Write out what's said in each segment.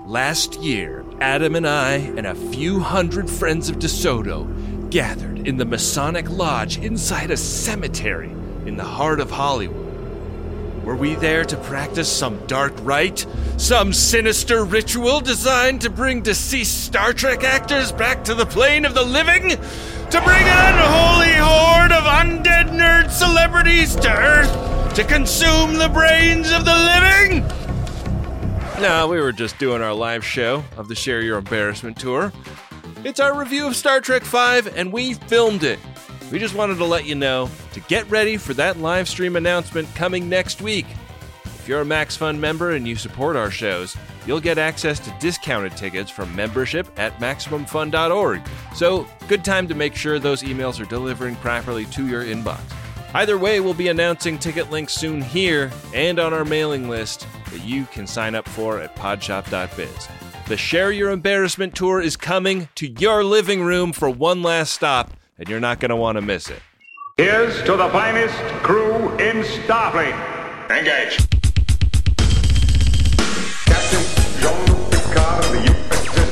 Last year, Adam and I and a few hundred friends of DeSoto gathered in the Masonic Lodge inside a cemetery in the heart of Hollywood. Were we there to practice some dark rite? Some sinister ritual designed to bring deceased Star Trek actors back to the plane of the living? To bring an unholy horde of undead nerd celebrities to Earth to consume the brains of the living? No, we were just doing our live show of the Share Your Embarrassment tour. It's our review of Star Trek V, and we filmed it. We just wanted to let you know to get ready for that live stream announcement coming next week. If you're a MaxFun member and you support our shows, you'll get access to discounted tickets from membership at MaximumFun.org. So, good time to make sure those emails are delivering properly to your inbox. Either way, we'll be announcing ticket links soon here and on our mailing list that you can sign up for at podshop.biz. The Share Your Embarrassment tour is coming to your living room for one last stop, and you're not going to want to miss it. Here's to the finest crew in Starfleet. Engage. Captain Jean-Luc Picard of the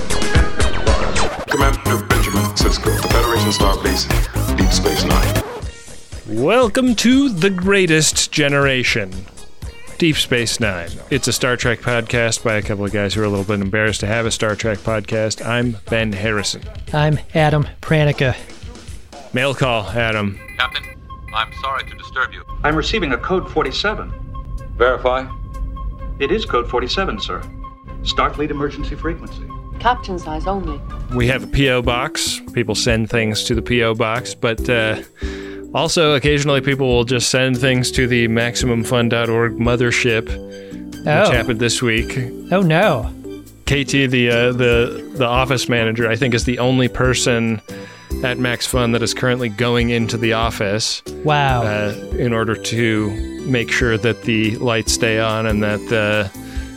USS Commander Benjamin Sisko, the Federation Starbase, Deep Space Nine. Welcome to The Greatest Generation, Deep Space Nine. It's a Star Trek podcast by a couple of guys who are a little bit embarrassed to have a Star Trek podcast. I'm Ben Harrison. I'm Adam Pranica. Mail call, Adam. Captain, I'm sorry to disturb you. I'm receiving a code 47. Verify. It is code 47, sir. Starfleet emergency frequency. Captain size only. We have a P.O. box. People send things to the P.O. box, but also occasionally people will just send things to the MaximumFun.org mothership, which happened this week. Oh, no. KT, the office manager, I think is the only person at Max Fun that is currently going into the office. Wow. In order to make sure that the lights stay on and that,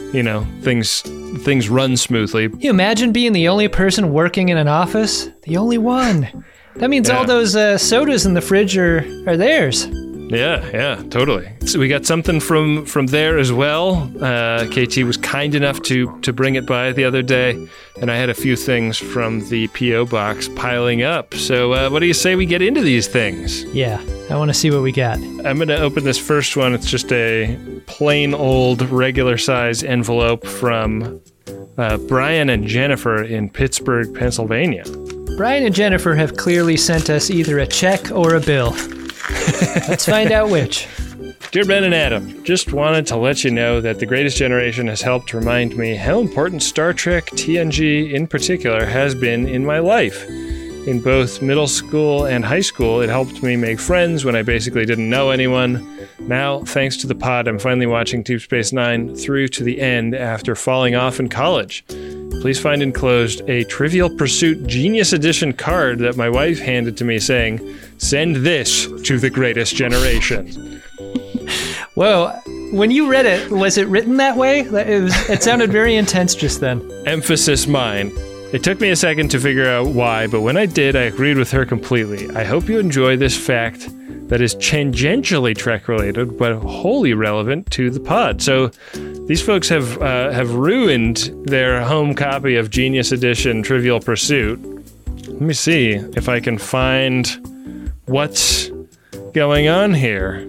things run smoothly. Can you imagine being the only person working in an office? The only one. That means all those sodas in the fridge are theirs. Yeah, totally. So we got something from there as well. KT was kind enough to bring it by the other day, and I had a few things from the P.O. box piling up. So what do you say we get into these things? Yeah, I want to see what we got. I'm going to open this first one. It's just a plain old regular size envelope from Brian and Jennifer in Pittsburgh, Pennsylvania. Brian and Jennifer have clearly sent us either a check or a bill. Let's find out which. Dear Ben and Adam, just wanted to let you know that The Greatest Generation has helped remind me how important Star Trek TNG in particular has been in my life. In both middle school and high school, it helped me make friends when I basically didn't know anyone. Now, thanks to the pod, I'm finally watching Deep Space Nine through to the end after falling off in college. Please find enclosed a Trivial Pursuit Genius Edition card that my wife handed to me saying, "Send this to The Greatest Generation." Whoa, when you read it, was it written that way? It sounded very intense just then. Emphasis mine. It took me a second to figure out why, but when I did, I agreed with her completely. I hope you enjoy this fact that is tangentially Trek-related, but wholly relevant to the pod. So these folks have ruined their home copy of Genius Edition Trivial Pursuit. Let me see if I can find what's going on here.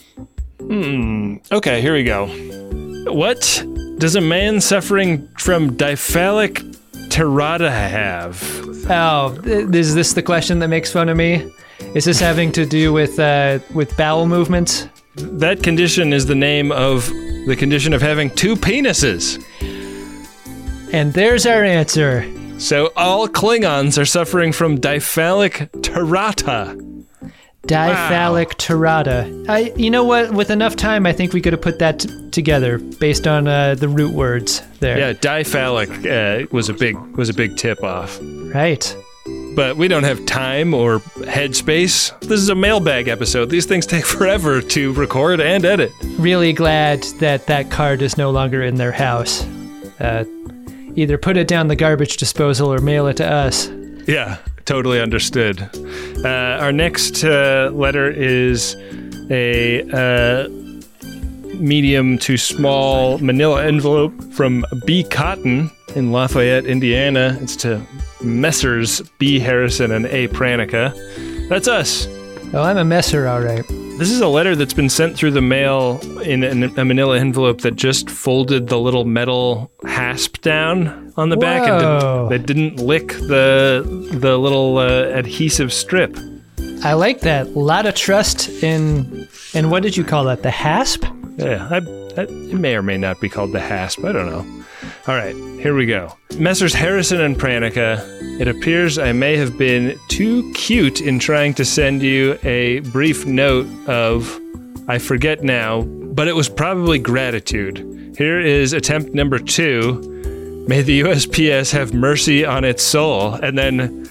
Okay, here we go. What does a man suffering from diphthalic tirada have? Oh, is this the question that makes fun of me? Is this having to do with bowel movements? That condition is the name of the condition of having two penises. And there's our answer. So all Klingons are suffering from diphthalic tirata. Diphthalic tirada. You know what? With enough time, I think we could have put that together based on the root words there. Yeah, diphthalic was a big tip off. Right. But we don't have time or headspace. This is a mailbag episode. These things take forever to record and edit. Really glad that card is no longer in their house. Either put it down the garbage disposal or mail it to us. Yeah, totally understood. Our next letter is a medium to small manila envelope from B. Cotton in Lafayette, Indiana. It's to Messrs. B. Harrison and A. Pranica. That's us. Oh, I'm a messer, all right. This is a letter that's been sent through the mail in a manila envelope that just folded the little metal hasp down on the back and that didn't lick the little adhesive strip. I like that. A lot of trust in what did you call that? The hasp? Yeah, it may or may not be called the hasp. I don't know. All right, here we go. Messrs. Harrison and Pranica, it appears I may have been too cute in trying to send you a brief note of, I forget now, but it was probably gratitude. Here is attempt number 2. May the USPS have mercy on its soul. And then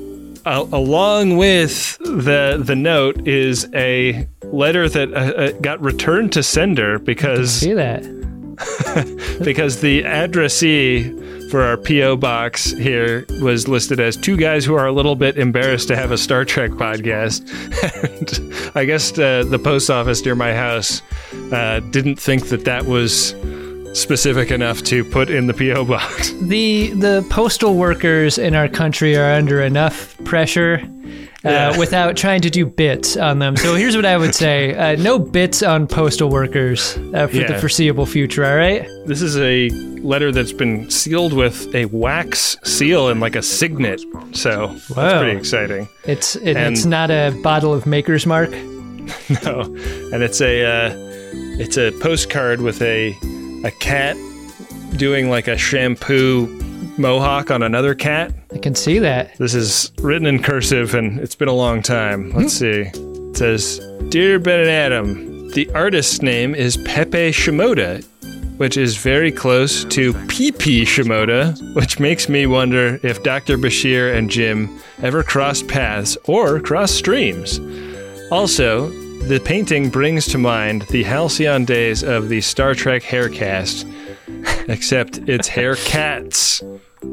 along with the note is a letter that got returned to sender because... See that. because the addressee for our P.O. box here was listed as 2 guys who are a little bit embarrassed to have a Star Trek podcast. And I guess the post office near my house didn't think that was specific enough to put in the P.O. box. The postal workers in our country are under enough pressure without trying to do bits on them. So here's what I would say. No bits on postal workers for the foreseeable future, all right? This is a letter that's been sealed with a wax seal and like a signet. So that's pretty exciting. It's not a bottle of Maker's Mark? No. And it's a postcard with a cat doing like a shampoo mohawk on another cat. I can see that. This is written in cursive and it's been a long time. Let's see. It says, Dear Ben and Adam, the artist's name is Pepe Shimoda, which is very close to P.P. Shimoda, which makes me wonder if Dr. Bashir and Jim ever crossed paths or crossed streams. Also, the painting brings to mind the halcyon days of the Star Trek haircast, except it's hair cats.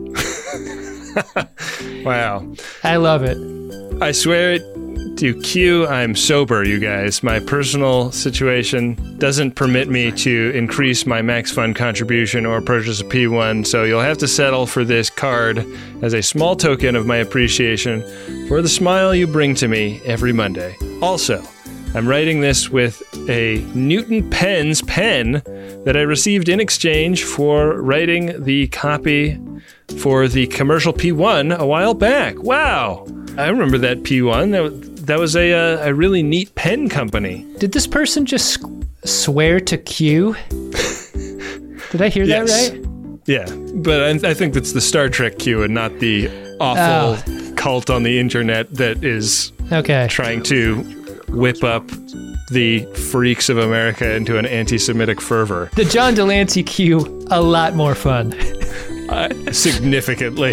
Wow. I love it. I swear to Q, I'm sober, you guys. My personal situation doesn't permit me to increase my Max Fund contribution or purchase a P1, so you'll have to settle for this card as a small token of my appreciation for the smile you bring to me every Monday. Also, I'm writing this with a Newton Pens pen that I received in exchange for writing the copy for the commercial P1 a while back. Wow! I remember that P1. That was a really neat pen company. Did this person just swear to Q? Did I hear that right? Yeah, but I think that's the Star Trek Q and not the awful cult on the internet that is trying to whip up the freaks of America into an anti-Semitic fervor. The John Delancey Q, a lot more fun. Significantly.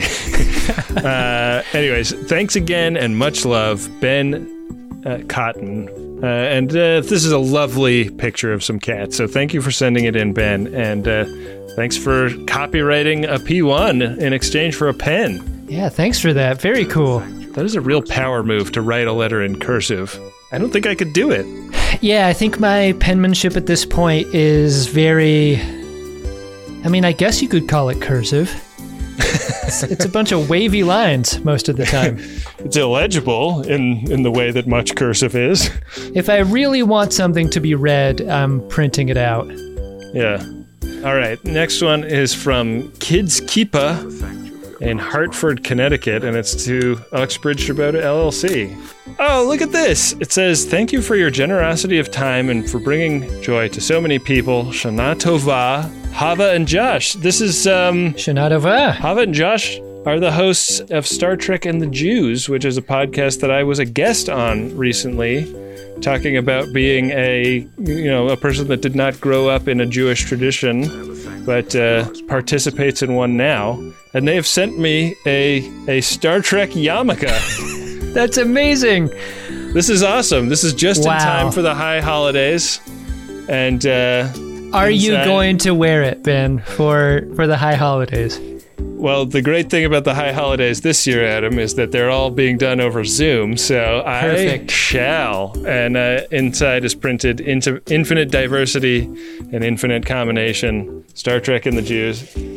Anyways, thanks again and much love, Ben Cotton. And this is a lovely picture of some cats, so thank you for sending it in, Ben. And thanks for copywriting a P1 in exchange for a pen. Yeah, thanks for that. Very cool. That is a real power move to write a letter in cursive. I don't think I could do it. Yeah, I think my penmanship at this point is very... I mean, I guess you could call it cursive. It's a bunch of wavy lines most of the time. It's illegible in the way that much cursive is. If I really want something to be read, I'm printing it out. Yeah. All right. Next one is from Kids Keepa in Hartford, Connecticut, and it's to Uxbridge Kubota LLC. Oh, look at this. It says, thank you for your generosity of time and for bringing joy to so many people. Shana Tova, Hava and Josh. This is, Shana Tova. Hava and Josh are the hosts of Star Trek and the Jews, which is a podcast that I was a guest on recently, talking about being a person that did not grow up in a Jewish tradition, but participates in one now. And they have sent me a Star Trek yarmulke. That's amazing. This is awesome. This is just in time for the high holidays. And are you going to wear it, Ben, for the high holidays? Well, the great thing about the high holidays this year, Adam, is that they're all being done over Zoom, so I shall. And inside is printed into infinite diversity and infinite combination, Star Trek and the Jews.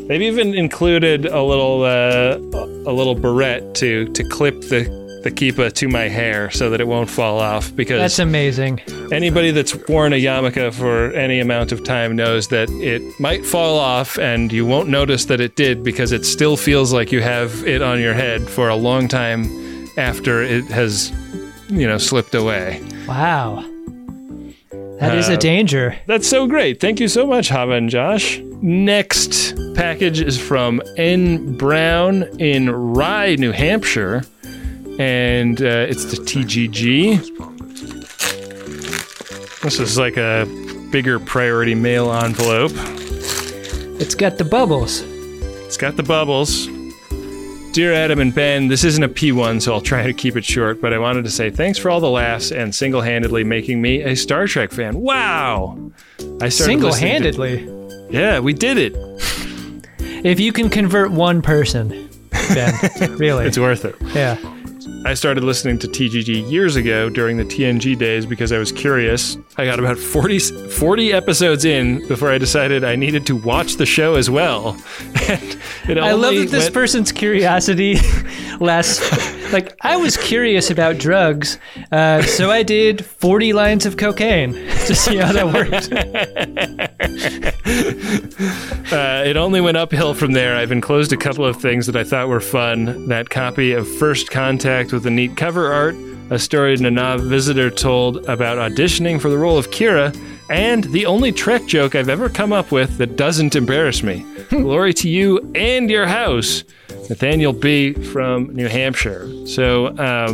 They've even included a little barrette to clip the kippa to my hair so that it won't fall off, because That's amazing. anybody that's worn a yarmulke for any amount of time knows that it might fall off and you won't notice that it did, because it still feels like you have it on your head for a long time after it has, slipped away. Wow. That is a danger. That's so great. Thank you so much, Hava and Josh. Next package is from N. Brown in Rye, New Hampshire. And it's the TGG. This is like a bigger priority mail envelope. It's got the bubbles. It's got the bubbles. Dear Adam and Ben, this isn't a P1, so I'll try to keep it short, but I wanted to say thanks for all the laughs and single-handedly making me a Star Trek fan. Wow! I started Single-handedly? Yeah, we did it. If you can convert one person, Ben, really. It's worth it. Yeah. I started listening to TGG years ago during the TNG days because I was curious. I got about 40 episodes in before I decided I needed to watch the show as well. And I love that this person's curiosity lasts. Like, I was curious about drugs, so I did 40 lines of cocaine to see how that worked. It only went uphill from there. I've enclosed a couple of things that I thought were fun. That copy of First Contact with the neat cover art, a story Nana Visitor told about auditioning for the role of Kira, and the only Trek joke I've ever come up with that doesn't embarrass me. Glory to you and your house. Nathaniel B. from New Hampshire. So,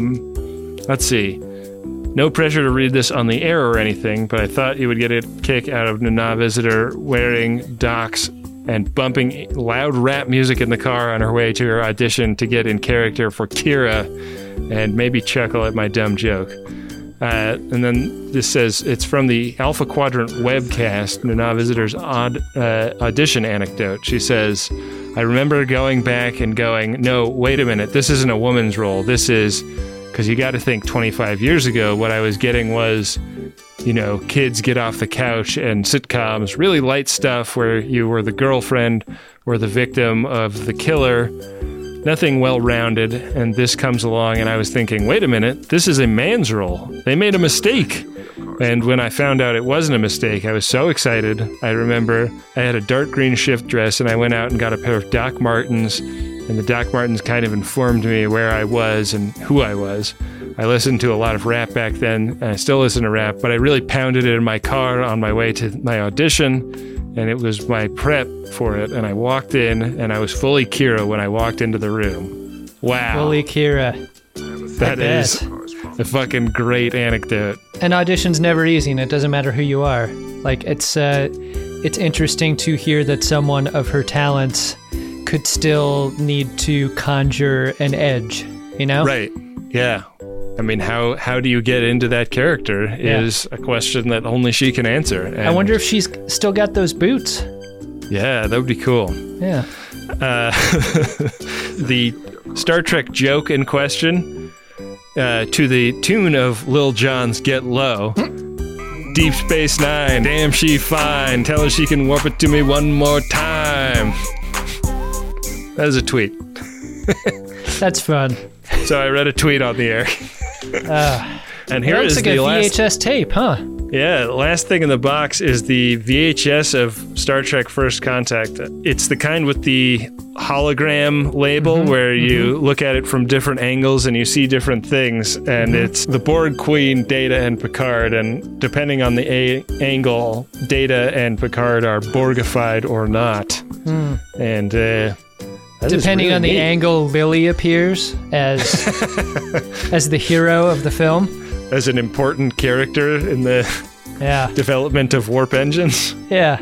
let's see. No pressure to read this on the air or anything, but I thought you would get a kick out of Nana Visitor wearing Docs and bumping loud rap music in the car on her way to her audition to get in character for Kira, and maybe chuckle at my dumb joke. And then this says, it's from the Alpha Quadrant webcast, Nana Visitor's audition anecdote. She says, I remember going back and going, no, wait a minute, this isn't a woman's role. This is, because you got to think 25 years ago, what I was getting was, kids get off the couch and sitcoms, really light stuff where you were the girlfriend or the victim of the killer. Nothing well-rounded, and this comes along, and I was thinking, wait a minute, this is a man's role. They made a mistake. And when I found out it wasn't a mistake, I was so excited. I remember I had a dark green shift dress, and I went out and got a pair of Doc Martens, and the Doc Martens kind of informed me where I was and who I was. I listened to a lot of rap back then, and I still listen to rap, but I really pounded it in my car on my way to my audition, and it was my prep for it, and I walked in, and I was fully Kira when I walked into the room. Wow. Fully Kira. That is a fucking great anecdote. And audition's never easy, and it doesn't matter who you are. Like, it's interesting to hear that someone of her talents could still need to conjure an edge, Right, yeah. I mean, how do you get into that character is a question that only she can answer. And I wonder if she's still got those boots. Yeah, that would be cool. Yeah. The Star Trek joke in question, to the tune of Lil Jon's Get Low. Deep Space Nine, damn she fine, tell her she can warp it to me one more time. That is a tweet. That's fun. So I read a tweet on the air. And here is like the a last VHS tape, huh? Yeah, the last thing in the box is the VHS of Star Trek First Contact. It's the kind with the hologram label where you look at it from different angles and you see different things. And it's the Borg Queen, Data, and Picard. And depending on the angle, Data and Picard are Borgified or not. And depending on the angle, Lily appears as as the hero of the film. As an important character in the development of warp engines. Yeah.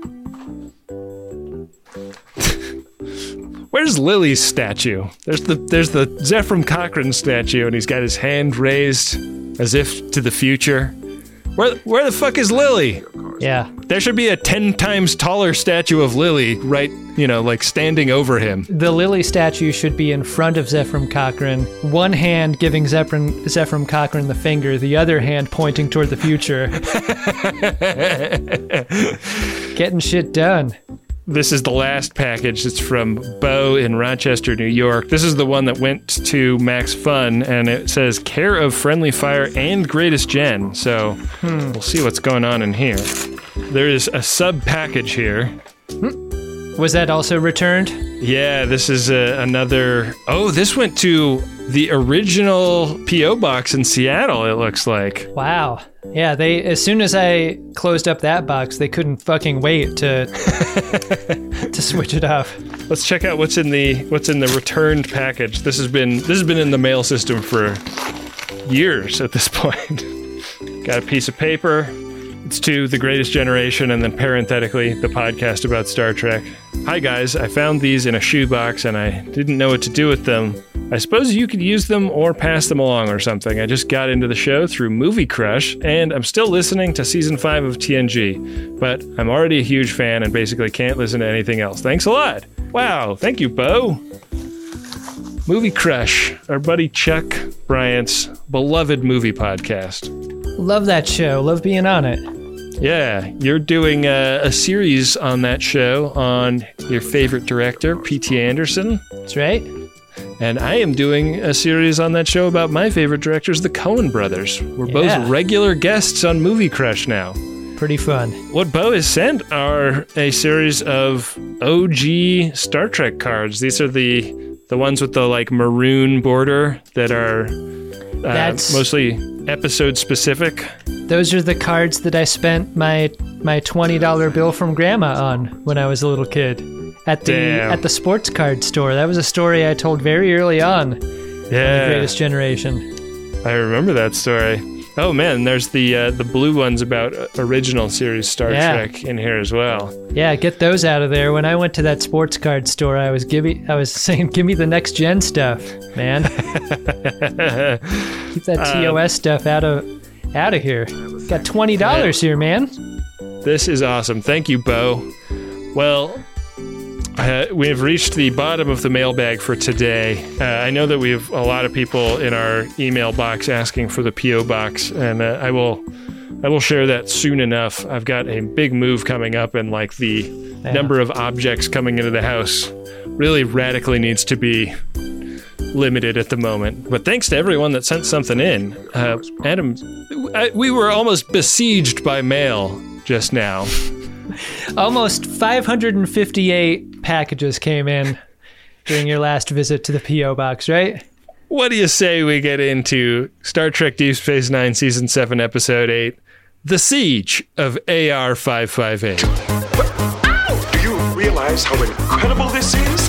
Where's Lily's statue? There's the Zephram Cochrane statue, and he's got his hand raised as if to the future. Where the fuck is Lily? Yeah. There should be a 10 times taller statue of Lily right, like standing over him. The Lily statue should be in front of Zephram Cochrane, one hand giving Zephram Cochrane the finger, the other hand pointing toward the future. Getting shit done. This is the last package. It's from Bo in Rochester, New York. This is the one that went to Max Fun, and it says care of Friendly Fire and Greatest Gen. So we'll see what's going on in here. There is a sub package here. Was that also returned? Yeah, this is another. Oh, this went to the original P.O. box in Seattle, it looks like. Wow. Yeah, they as soon as I closed up that box, they couldn't fucking wait to to switch it off. Let's check out what's in the returned package. This has been in the mail system for years at this point. Got a piece of paper. It's to The Greatest Generation, and then parenthetically, the podcast about Star Trek. Hi guys, I found these in a shoebox and I didn't know what to do with them. I suppose you could use them or pass them along or something. I just got into the show through Movie Crush, and I'm still listening to Season 5 of TNG, but I'm already a huge fan and basically can't listen to anything else. Thanks a lot. Wow, thank you, Bo. Movie Crush, our buddy Chuck Bryant's beloved movie podcast. Love that show. Love being on it. Yeah, you're doing a series on that show on your favorite director, P.T. Anderson. That's right. And I am doing a series on that show about my favorite directors, the Coen brothers. We're both regular guests on Movie Crush now. Pretty fun. What Bo has sent are a series of OG Star Trek cards. These are the ones with the like maroon border that are mostly episode specific. Those are the cards that I spent my $20 bill from Grandma on when I was a little kid at the sports card store. That was a story I told very early on. Yeah, The Greatest Generation. I remember that story. Oh man, there's the blue ones about original series Star Trek in here as well. Yeah, get those out of there. When I went to that sports card store, I was saying, give me the next gen stuff, man. Keep that TOS stuff out of here. Got $20 here, man. This is awesome. Thank you, Bo. Well, we have reached the bottom of the mailbag for today. I know that we have a lot of people in our email box asking for the P.O. box, and I will share that soon enough. I've got a big move coming up, and like the number of objects coming into the house really radically needs to be limited at the moment. But thanks to everyone that sent something in. Adam, we were almost besieged by mail just now. Almost 558 packages came in during your last visit to the P.O. box, right? What do you say we get into Star Trek Deep Space Nine Season 7, Episode 8, The Siege of AR-558. Do you realize how incredible this is?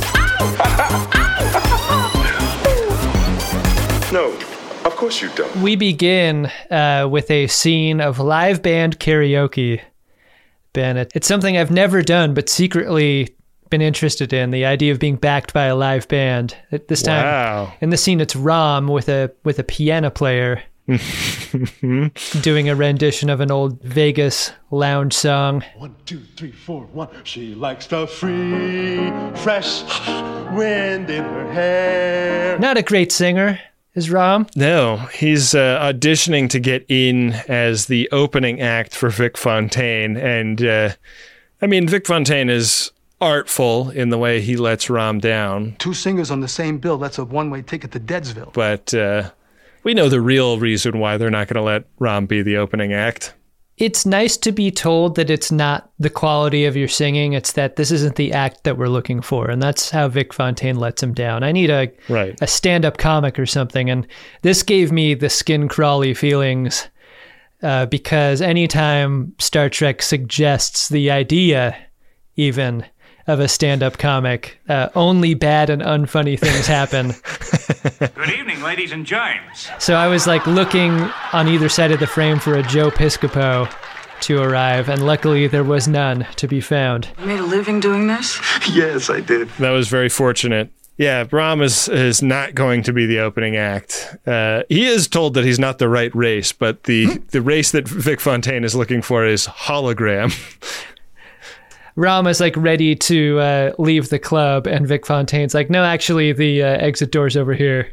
No, of course you don't. We begin with a scene of live band karaoke. Ben, it's something I've never done, but secretly been interested in, the idea of being backed by a live band. This time, in the scene, it's Rom with a piano player doing a rendition of an old Vegas lounge song. 1, 2, 3, 4, 1. She likes the free, fresh wind in her hair. Not a great singer, is Rom? No, he's auditioning to get in as the opening act for Vic Fontaine. And, Vic Fontaine is artful in the way he lets Rom down. 2 singers on the same bill, that's a one-way ticket to Deadsville. But we know the real reason why they're not going to let Rom be the opening act. It's nice to be told that it's not the quality of your singing, it's that this isn't the act that we're looking for, and that's how Vic Fontaine lets him down. I need a stand-up comic or something, and this gave me the skin-crawly feelings because anytime Star Trek suggests the idea, even, of a stand-up comic, only bad and unfunny things happen. Good evening, ladies and gents. So I was like looking on either side of the frame for a Joe Piscopo to arrive, and luckily there was none to be found. You made a living doing this? Yes, I did. That was very fortunate. Yeah, Rom is not going to be the opening act. He is told that he's not the right race, but the race that Vic Fontaine is looking for is hologram. Rom is like ready to leave the club, and Vic Fontaine's like, no, actually the exit door's over here.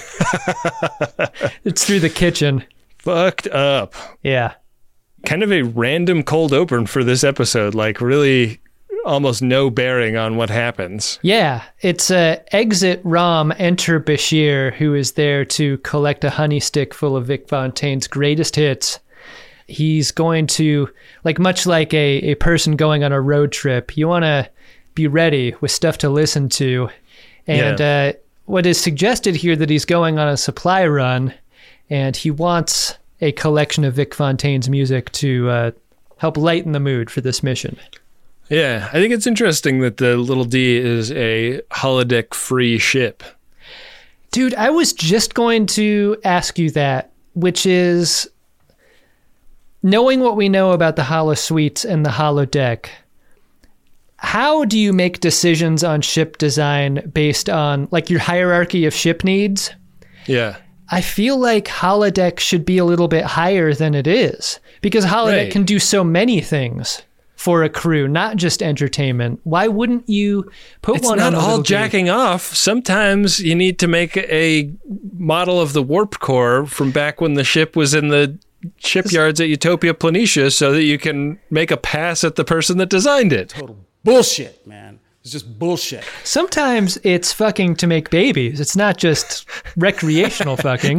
It's through the kitchen. Fucked up. Yeah. Kind of a random cold open for this episode, like really almost no bearing on what happens. Yeah, it's exit Rom, enter Bashir, who is there to collect a honey stick full of Vic Fontaine's greatest hits. He's going to, much like a person going on a road trip, you want to be ready with stuff to listen to. And what is suggested here that he's going on a supply run, and he wants a collection of Vic Fontaine's music to help lighten the mood for this mission. Yeah, I think it's interesting that the Little D is a holodeck-free ship. Dude, I was just going to ask you that, which is, knowing what we know about the holosuites and the holodeck, how do you make decisions on ship design based on, your hierarchy of ship needs? Yeah. I feel like holodeck should be a little bit higher than it is, because holodeck can do so many things for a crew, not just entertainment. Why wouldn't you put one on? It's not all jacking off. Sometimes you need to make a model of the warp core from back when the ship was in the shipyards at Utopia Planitia so that you can make a pass at the person that designed it. Total bullshit, man. It's just bullshit. Sometimes it's fucking to make babies. It's not just recreational fucking.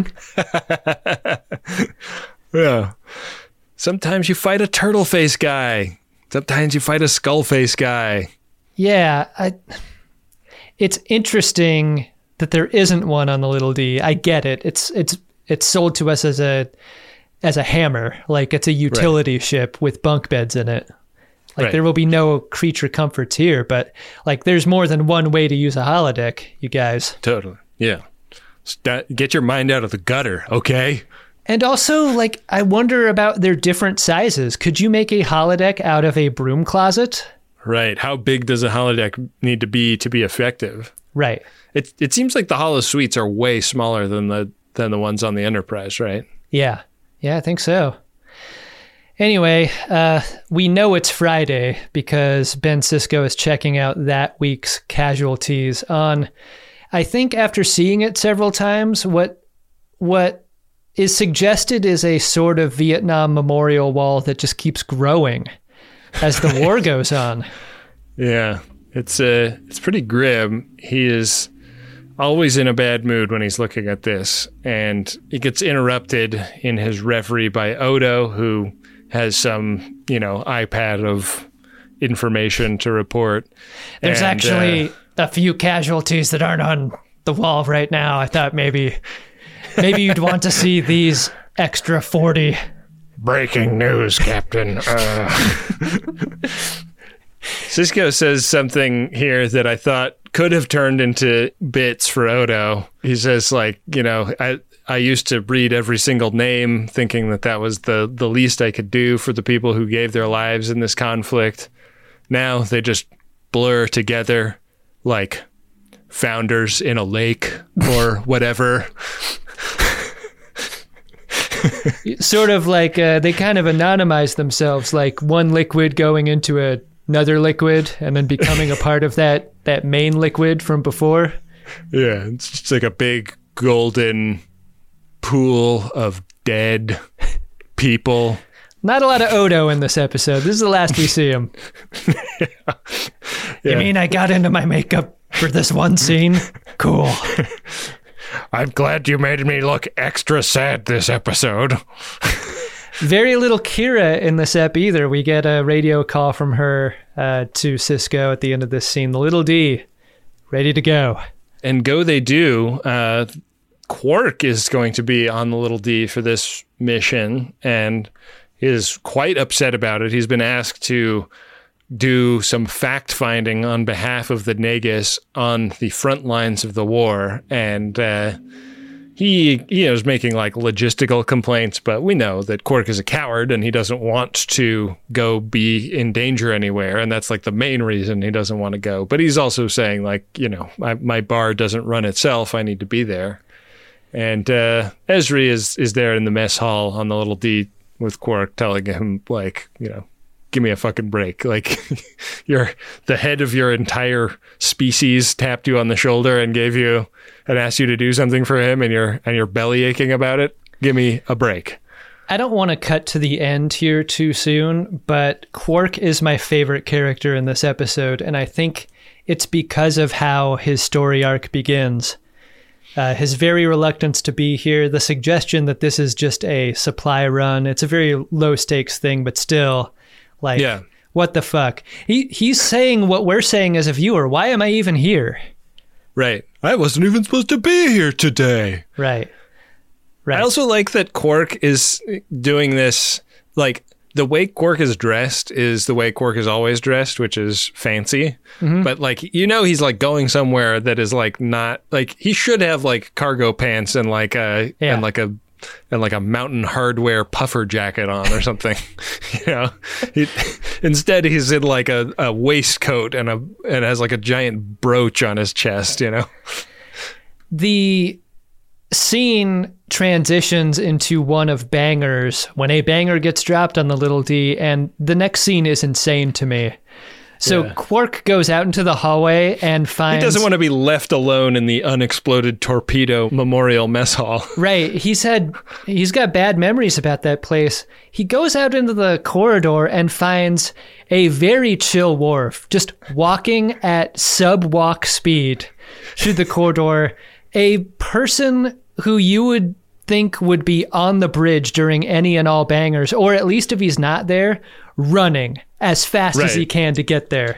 Yeah. Sometimes you fight a turtle face guy. Sometimes you fight a skull face guy. Yeah. It's interesting that there isn't one on the Little D. I get it. It's sold to us as a hammer, it's a utility ship with bunk beds in it. There will be no creature comforts here, but there's more than one way to use a holodeck, you guys. Totally. Yeah. Get your mind out of the gutter, okay? And also, I wonder about their different sizes. Could you make a holodeck out of a broom closet? Right. How big does a holodeck need to be effective? Right. It seems like the holosuites are way smaller than the ones on the Enterprise, right? Yeah. Yeah, I think so. Anyway, we know it's Friday because Ben Sisko is checking out that week's casualties on, I think after seeing it several times, what is suggested is a sort of Vietnam memorial wall that just keeps growing as the war goes on. Yeah, it's pretty grim. He is always in a bad mood when he's looking at this, and he gets interrupted in his reverie by Odo, who has some, iPad of information to report. There's actually a few casualties that aren't on the wall right now. I thought maybe you'd want to see these extra 40. Breaking news, Captain. Sisko says something here that I thought could have turned into bits for Odo. He says, I used to read every single name, thinking that was the least I could do for the people who gave their lives in this conflict. Now they just blur together like founders in a lake or whatever. Sort of they kind of anonymize themselves, like one liquid going into another liquid and then becoming a part of that main liquid from before. Yeah, it's just like a big golden pool of dead people. Not a lot of Odo in this episode. This is the last we see him. Yeah. You mean I got into my makeup for this one scene? Cool. I'm glad you made me look extra sad this episode. Very little Kira in this ep either. We get a radio call from her to Sisko at the end of this scene. The Little D, ready to go. And go they do. Quark is going to be on the Little D for this mission and is quite upset about it. He's been asked to do some fact-finding on behalf of the Nagus on the front lines of the war, and he is making logistical complaints, but we know that Quark is a coward and he doesn't want to go be in danger anywhere, and that's the main reason he doesn't want to go. But he's also saying my bar doesn't run itself, I need to be there. And Ezri is there in the mess hall on the Little D with Quark, telling him give me a fucking break. You're the head of your entire species tapped you on the shoulder and asked you to do something for him, and you're belly aching about it. Give me a break. I don't want to cut to the end here too soon, but Quark is my favorite character in this episode, and I think it's because of how his story arc begins. His very reluctance to be here, the suggestion that this is just a supply run. It's a very low stakes thing, but still, like, what the fuck? He's saying what we're saying as a viewer. Why am I even here? Right. I wasn't even supposed to be here today. Right. I also like that Quark is doing this, like, the way Quark is dressed is the way Quark is always dressed, which is fancy. Mm-hmm. But, like, he's, like, going somewhere that is, like, not, like, he should have, like, cargo pants and, like, a mountain hardware puffer jacket on or something. Instead, he's in, like, a waistcoat and has, like, a giant brooch on his chest, The scene transitions into one of bangers when a banger gets dropped on the Little D, and the next scene is insane to me. So Quark goes out into the hallway and finds... He doesn't want to be left alone in the unexploded torpedo memorial mess hall. Right. He's got bad memories about that place. He goes out into the corridor and finds a very chill Worf, just walking at sub-walk speed through the corridor. A person who you would think would be on the bridge during any and all bangers, or at least if he's not there, running as fast as he can to get there.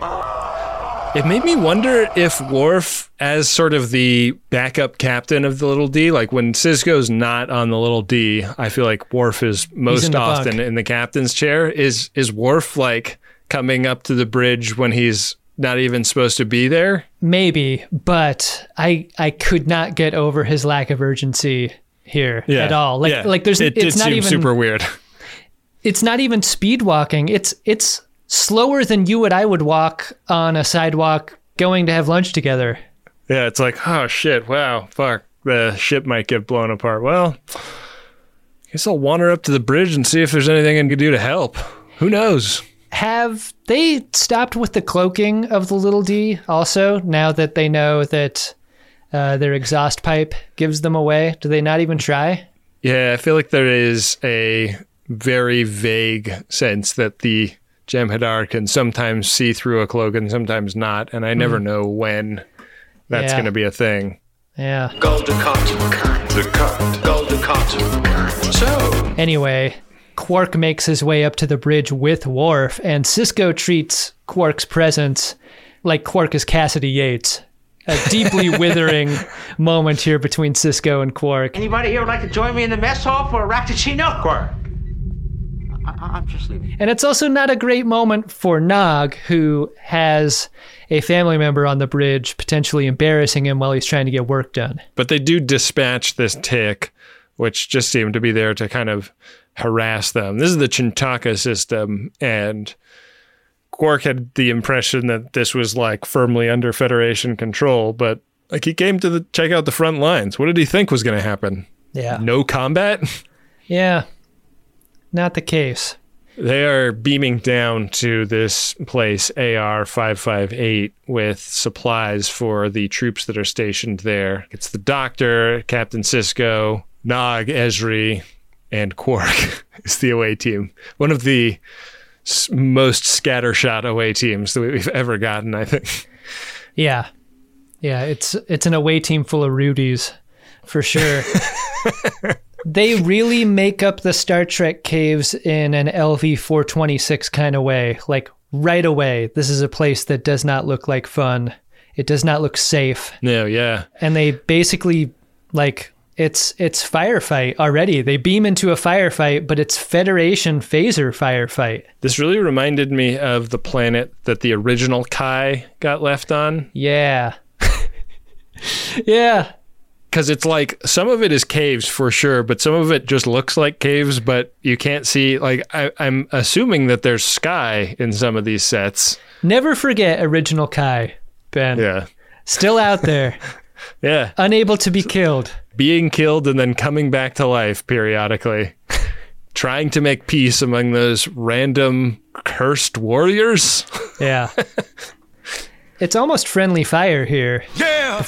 It made me wonder if Worf, as sort of the backup captain of the Little D, like when Sisko's not on the Little D, I feel like Worf is most often in the captain's chair. Is Worf like coming up to the bridge when he's not even supposed to be there? Maybe, but I could not get over his lack of urgency here at all. Like there's it's not even super weird. It's not even speed walking. It's slower than you and I would walk on a sidewalk going to have lunch together. Yeah, it's like, oh shit, wow, fuck, the ship might get blown apart. Well, I guess I'll wander up to the bridge and see if there's anything I can do to help. Who knows? Have they stopped with the cloaking of the Little D also, now that they know that their exhaust pipe gives them away? Do they not even try? Yeah, I feel like there is a very vague sense that the Jem'Hadar can sometimes see through a cloak and sometimes not, and I never know when that's going to be a thing. Yeah. Golden Cotton. Golden Cotton. So. Anyway, Quark makes his way up to the bridge with Worf, and Sisko treats Quark's presence like Quark is Cassidy Yates. A deeply withering moment here between Sisko and Quark. Anybody here would like to join me in the mess hall for a Raktuccino? Quark. I'm just leaving. And it's also not a great moment for Nog, who has a family member on the bridge potentially embarrassing him while he's trying to get work done. But they do dispatch this tick, which just seemed to be there to kind of harass them. This is the Chintaka system, and Quark had the impression that this was like firmly under Federation control, but like he came to check out the front lines. What did he think was going to happen? Yeah. No combat? Yeah. Not the case. They are beaming down to this place, AR-558, with supplies for the troops that are stationed there. It's the Doctor, Captain Sisko, Nog, Ezri, and Quark is the away team. One of the most scattershot away teams that we've ever gotten, I think. Yeah. Yeah, it's an away team full of Rudies, for sure. They really make up the Star Trek caves in an LV-426 kind of way. Like, right away, this is a place that does not look like fun. It does not look safe. No, yeah. And they basically, like, it's firefight already. They beam into a firefight, but it's Federation phaser firefight. This really reminded me of the planet that the original Kai got left on. Yeah. Yeah. Because it's like, some of it is caves for sure, but some of it just looks like caves, but you can't see, like, I'm assuming that there's sky in some of these sets. Never forget original Kai, Ben. Yeah. Still out there. Yeah. Unable to be killed. Being killed and then coming back to life periodically. Trying to make peace among those random cursed warriors. Yeah. It's almost friendly fire here. Yeah. Before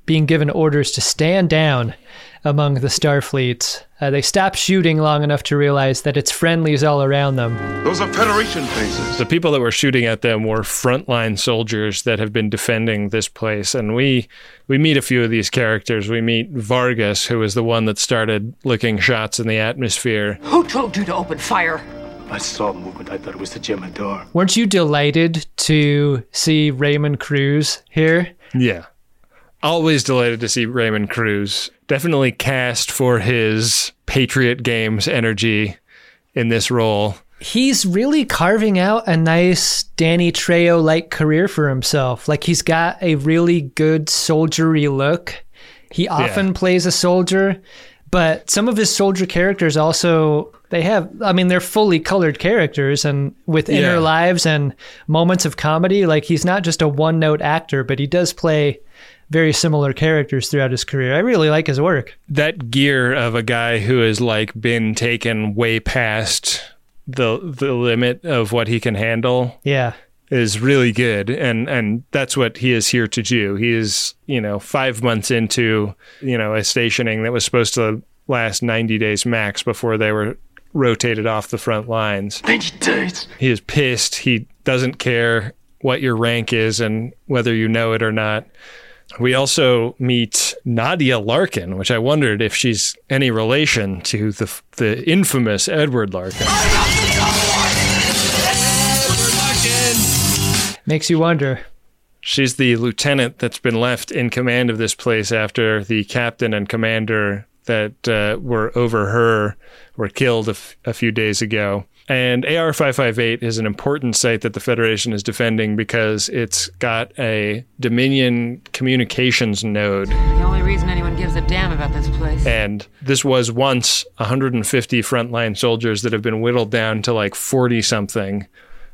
being given orders to stand down among the Starfleet. They stop shooting long enough to realize that it's friendlies all around them. Those are Federation bases. The people that were shooting at them were frontline soldiers that have been defending this place. And we meet a few of these characters. We meet Vargas, who is the one that started licking shots in the atmosphere. Who told you to open fire? I saw movement. I thought it was the Jemadar. Weren't you delighted to see Raymond Cruz here? Yeah. Always delighted to see Raymond Cruz. Definitely cast for his Patriot Games energy in this role. He's really carving out a nice Danny Trejo-like career for himself. Like, he's got a really good soldiery look. He often plays a soldier, but some of his soldier characters also, they're fully colored characters and with inner lives and moments of comedy. Like, he's not just a one-note actor, but he does play very similar characters throughout his career. I really like his work. That gear of a guy who has like been taken way past the limit of what he can handle. Yeah. Is really good. And that's what he is here to do. He is, 5 months into, a stationing that was supposed to last 90 days max before they were rotated off the front lines. 90 days. He is pissed. He doesn't care what your rank is and whether you know it or not. We also meet Nadia Larkin, which I wondered if she's any relation to the infamous Edward Larkin. Makes you wonder. She's the lieutenant that's been left in command of this place after the captain and commander that were over her were killed a few days ago. And AR-558 is an important site that the Federation is defending because it's got a Dominion communications node. The only reason anyone gives a damn about this place. And this was once 150 frontline soldiers that have been whittled down to like 40-something.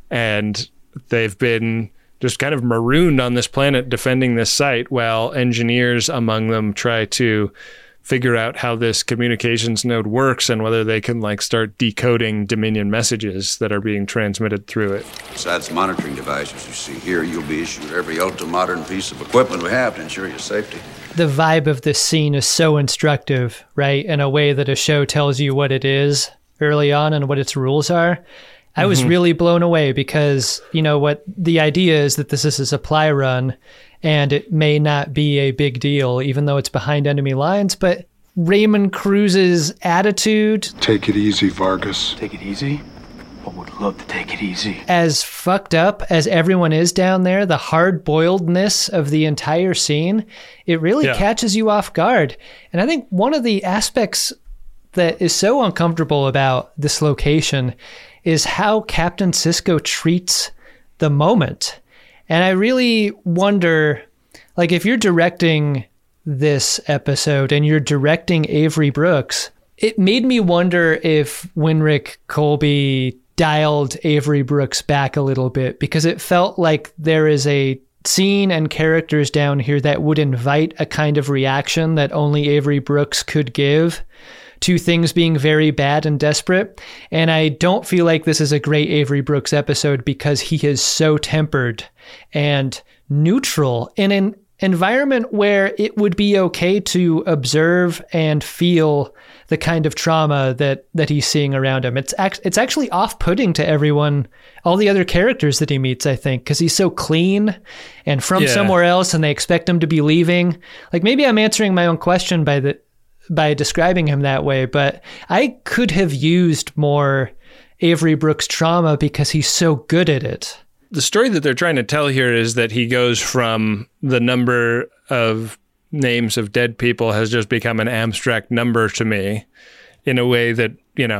And they've been just kind of marooned on this planet defending this site while engineers among them try to figure out how this communications node works and whether they can like start decoding Dominion messages that are being transmitted through it. Besides the monitoring devices you see here, you'll be issued every ultra-modern piece of equipment we have to ensure your safety. The vibe of this scene is so instructive, right? In a way that a show tells you what it is early on and what its rules are. I was really blown away because, what the idea is that this is a supply run and it may not be a big deal, even though it's behind enemy lines. But Raymond Cruz's attitude... Take it easy, Vargas. Take it easy? I would love to take it easy. As fucked up as everyone is down there, the hard-boiledness of the entire scene, it really catches you off guard. And I think one of the aspects that is so uncomfortable about this location is how Captain Sisko treats the moment. And I really wonder, like, if you're directing this episode and you're directing Avery Brooks, it made me wonder if Winrick Colby dialed Avery Brooks back a little bit, because it felt like there is a scene and characters down here that would invite a kind of reaction that only Avery Brooks could give to things being very bad and desperate. And I don't feel like this is a great Avery Brooks episode because he is so tempered and neutral in an environment where it would be okay to observe and feel the kind of trauma that he's seeing around him. It's actually off-putting to everyone, all the other characters that he meets, I think, because he's so clean and from somewhere else and they expect him to be leaving. Like, maybe I'm answering my own question by describing him that way, but I could have used more Avery Brooks trauma because he's so good at it. The story that they're trying to tell here is that he goes from the number of names of dead people has just become an abstract number to me in a way that,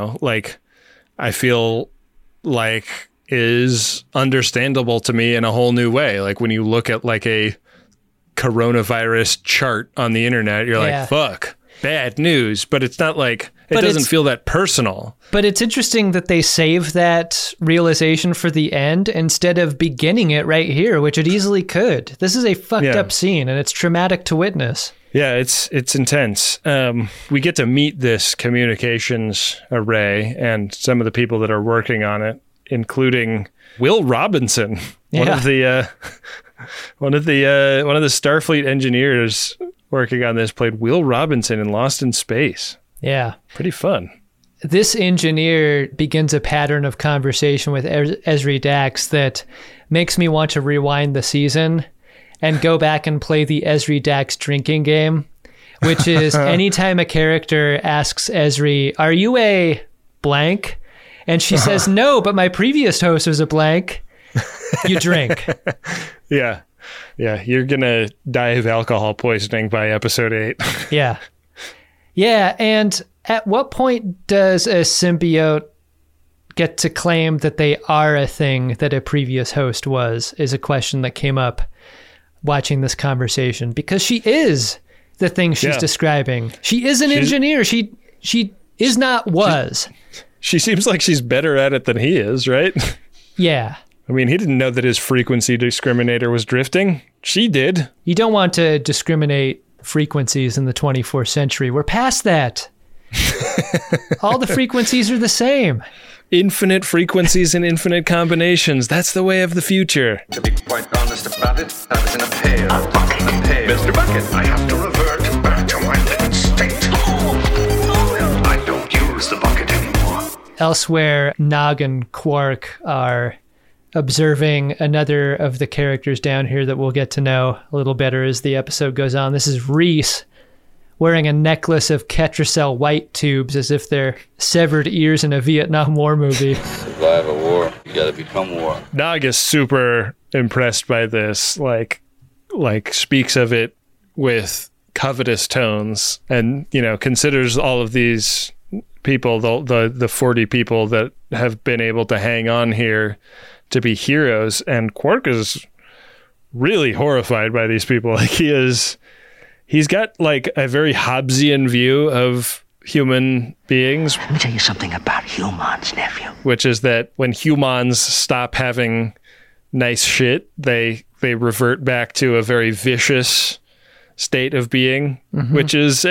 I feel like is understandable to me in a whole new way. Like when you look at like a coronavirus chart on the internet, you're like, fuck. Bad news, but it's not like it doesn't feel that personal. But it's interesting that they save that realization for the end instead of beginning it right here, which it easily could. This is a fucked up scene and it's traumatic to witness. Yeah, it's intense. We get to meet this communications array and some of the people that are working on it, including Will Robinson, one of the Starfleet engineers working on this played Will Robinson in Lost in Space. Yeah. Pretty fun. This engineer begins a pattern of conversation with Ezri Dax that makes me want to rewind the season and go back and play the Ezri Dax drinking game, which is anytime a character asks Ezri, "Are you a blank?" And she says, "No, but my previous host was a blank," you drink. Yeah. Yeah. You're going to die of alcohol poisoning by episode 8. Yeah. Yeah. And at what point does a symbiote get to claim that they are a thing that a previous host was, is a question that came up watching this conversation, because she is the thing she's describing. She is an engineer. She is not was. She seems like she's better at it than he is, right? Yeah. I mean, he didn't know that his frequency discriminator was drifting. She did. You don't want to discriminate frequencies in the 24th century. We're past that. All the frequencies are the same. Infinite frequencies and infinite combinations. That's the way of the future. To be quite honest about it, I was in a pail. Mr. Bucket, I have to revert back to my living state. I don't use the bucket anymore. Elsewhere, Nog and Quark are observing another of the characters down here that we'll get to know a little better as the episode goes on. This is Reese, wearing a necklace of Ketracel white tubes as if they're severed ears in a Vietnam War movie. Survive a war, you gotta become war. Nog is super impressed by this, like speaks of it with covetous tones, and, you know, considers all of these people, the 40 people that have been able to hang on here, to be heroes. And Quark is really horrified by these people. Like, he's got like a very Hobbesian view of human beings. Let me tell you something about humans, nephew. Which is that when humans stop having nice shit, they revert back to a very vicious state of being, which is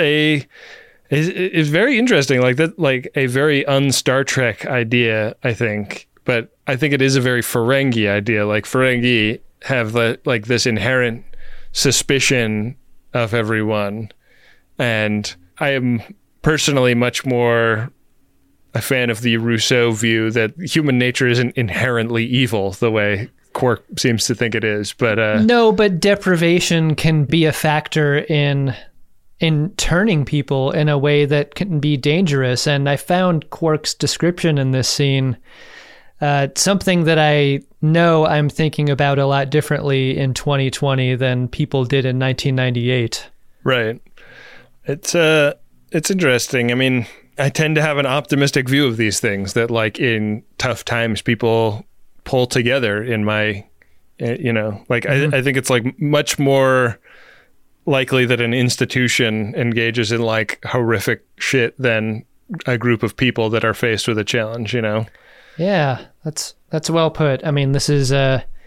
very interesting. Like that, like a very un-Star Trek idea, I think. But I think it is a very Ferengi idea. Like, Ferengi have this inherent suspicion of everyone. And I am personally much more a fan of the Rousseau view that human nature isn't inherently evil the way Quark seems to think it is. But no, but deprivation can be a factor in turning people in a way that can be dangerous. And I found Quark's description in this scene something that I know I'm thinking about a lot differently in 2020 than people did in 1998. Right. It's interesting. I mean, I tend to have an optimistic view of these things, that like in tough times, people pull together in my, you know, like I think it's like much more likely that an institution engages in like horrific shit than a group of people that are faced with a challenge, you know? Yeah, that's well put. I mean, this is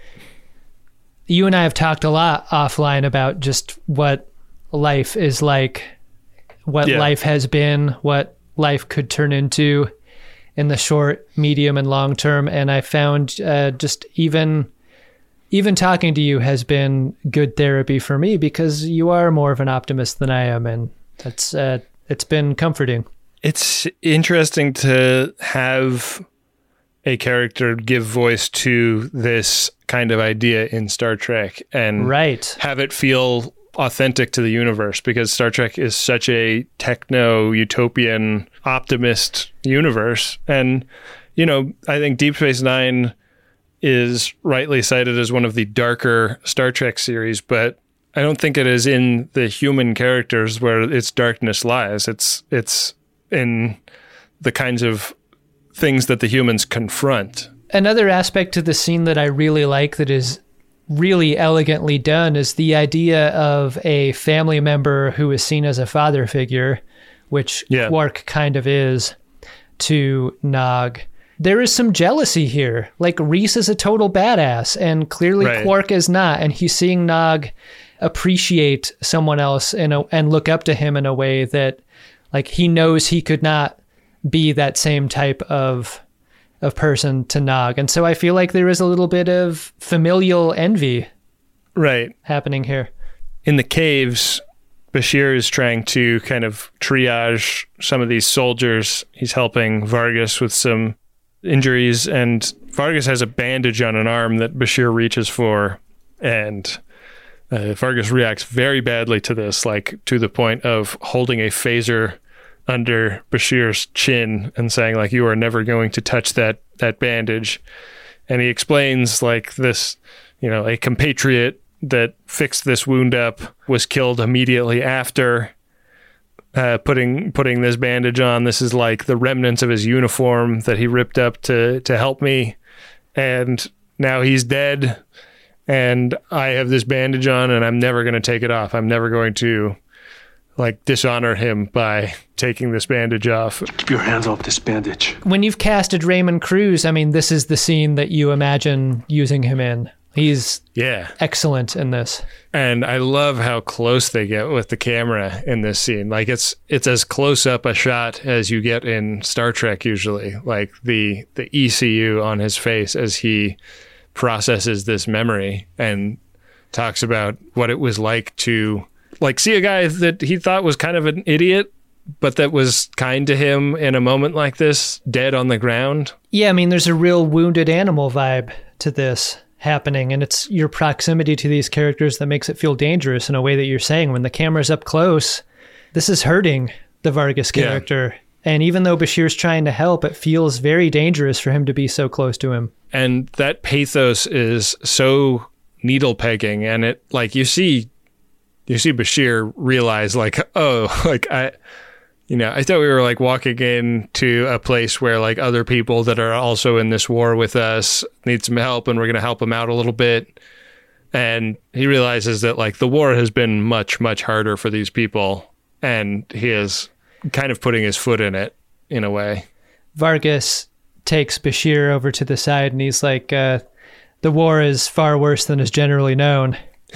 you and I have talked a lot offline about just what life is like, what life has been, what life could turn into in the short, medium, and long term. And I found just even talking to you has been good therapy for me, because you are more of an optimist than I am, and that's it's been comforting. It's interesting to have a character give voice to this kind of idea in Star Trek and have it feel authentic to the universe, because Star Trek is such a techno-utopian optimist universe. And, you know, I think Deep Space Nine is rightly cited as one of the darker Star Trek series, but I don't think it is in the human characters where its darkness lies. It's in the kinds of things that the humans confront. Another aspect to the scene that I really like, that is really elegantly done, is the idea of a family member who is seen as a father figure, which Quark kind of is to Nog. There is some jealousy here. Like, Reese is a total badass, and clearly Quark is not, and he's seeing Nog appreciate someone else and look up to him in a way that, like, he knows he could not be that same type of person to Nog. And so I feel like there is a little bit of familial envy happening here. In the caves, Bashir is trying to kind of triage some of these soldiers. He's helping Vargas with some injuries, and Vargas has a bandage on an arm that Bashir reaches for, and Vargas reacts very badly to this, like to the point of holding a phaser under Bashir's chin and saying, like, you are never going to touch that bandage. And he explains, like, this, a compatriot that fixed this wound up was killed immediately after putting this bandage on. This is like the remnants of his uniform that he ripped up to help me. And now he's dead, and I have this bandage on, and I'm never going to take it off. I'm never going to dishonor him by taking this bandage off. Keep your hands off this bandage. When you've casted Raymond Cruz, I mean, this is the scene that you imagine using him in. He's excellent in this. And I love how close they get with the camera in this scene. Like, it's as close up a shot as you get in Star Trek usually. Like the ECU on his face as he processes this memory and talks about what it was like to see a guy that he thought was kind of an idiot, but that was kind to him in a moment like this, dead on the ground. Yeah, I mean, there's a real wounded animal vibe to this happening, and it's your proximity to these characters that makes it feel dangerous in a way that you're saying. When the camera's up close, this is hurting the Vargas character. Yeah. And even though Bashir's trying to help, it feels very dangerous for him to be so close to him. And that pathos is so needle pegging, and it, like, you see Bashir realize, like, oh, like, I thought we were, like, walking into a place where, like, other people that are also in this war with us need some help, and we're going to help them out a little bit. And he realizes that, like, the war has been much, much harder for these people, and he is kind of putting his foot in it, in a way. Vargas takes Bashir over to the side, and he's like, the war is far worse than is generally known.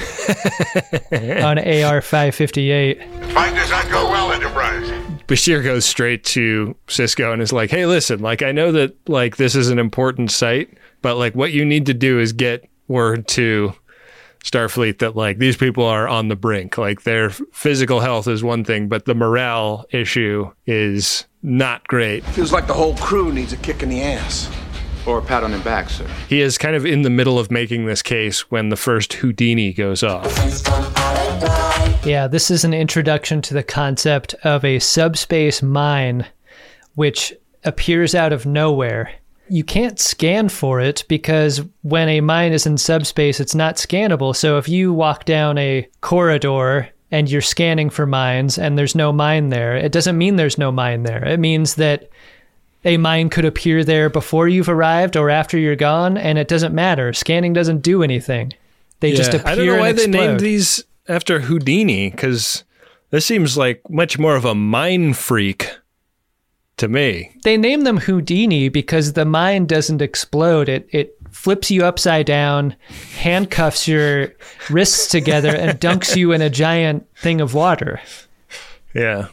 On AR-558. Fight does not go well, Enterprise. Bashir goes straight to Sisko and is like, hey, listen, like, I know that, like, this is an important site, but, like, what you need to do is get word to Starfleet that, like, these people are on the brink. Like, their physical health is one thing, but the morale issue is not great. Feels like the whole crew needs a kick in the ass. Or a pat on the back, sir. He is kind of in the middle of making this case when the first Houdini goes off. Yeah, this is an introduction to the concept of a subspace mine, which appears out of nowhere. You can't scan for it because when a mine is in subspace, it's not scannable. So if you walk down a corridor and you're scanning for mines and there's no mine there, it doesn't mean there's no mine there. It means that a mine could appear there before you've arrived or after you're gone, and it doesn't matter. Scanning doesn't do anything. They just appear. I don't know why and they explode. named these after Houdini, because this seems like much more of a mine freak to me. They name them Houdini because the mine doesn't explode. It flips you upside down, handcuffs your wrists together, and dunks you in a giant thing of water. Yeah.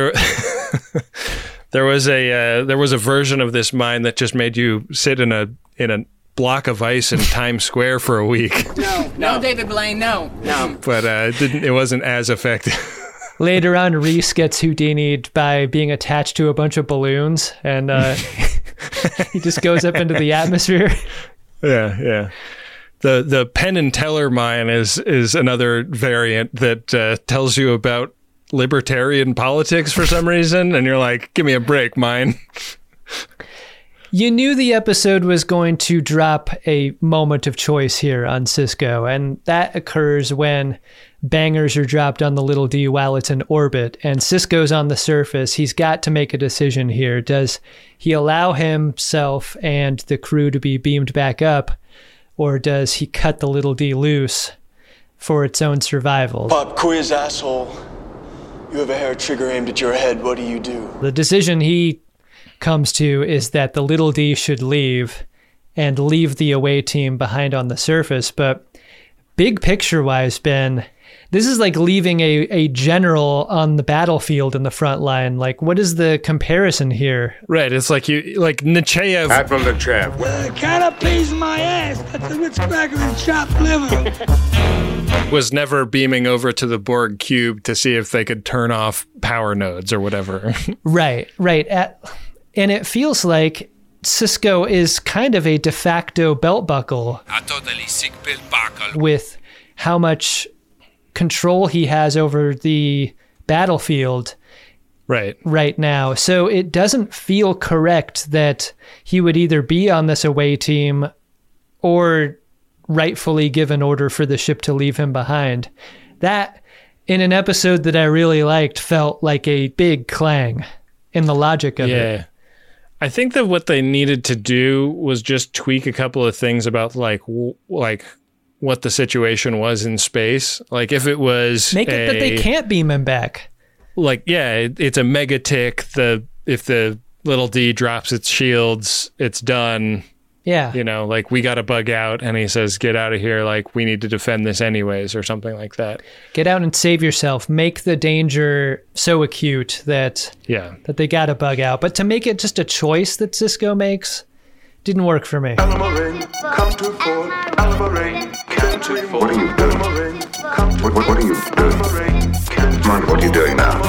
There was a version of this mine that just made you sit in a block of ice in Times Square for a week. No, David Blaine, no. But it wasn't as effective. Later on, Reese gets Houdini'd by being attached to a bunch of balloons, and he just goes up into the atmosphere. Yeah. The Penn and Teller mine is another variant that tells you about libertarian politics for some reason, and you're like, give me a break, mine. You knew the episode was going to drop a moment of choice here on Sisko, and that occurs when bangers are dropped on the Little D while it's in orbit, and Sisko's on the surface. He's got to make a decision here. Does he allow himself and the crew to be beamed back up, or does he cut the Little D loose for its own survival? Pop quiz, asshole. You have a hair trigger aimed at your head. What do? The decision he comes to is that the Little D should leave and leave the away team behind on the surface. But big picture-wise, Ben, this is like leaving a general on the battlefield in the front line. Like, what is the comparison here? Right, it's like Nechayev. Admiral Nechayev. Well, it kind of pays my ass. That's a Ritz cracker and chopped liver. Quark was never beaming over to the Borg cube to see if they could turn off power nodes or whatever. Right. And it feels like Sisko is kind of a de facto belt buckle with how much control he has over the battlefield right now. So it doesn't feel correct that he would either be on this away team or rightfully give an order for the ship to leave him behind. That, in an episode that I really liked, felt like a big clang in the logic of it. I think that what they needed to do was just tweak a couple of things about like what the situation was in space. Like if it was make it that they can't beam him back. Like, it's a mega tick. If the little D drops its shields, it's done. Yeah. You know, like we got to bug out and he says, get out of here. Like we need to defend this anyways or something like that. Get out and save yourself. Make the danger so acute that they got to bug out. But to make it just a choice that Sisko makes didn't work for me. Come to Fort Alma. What are you doing? What are you doing? Mind, what are you doing now?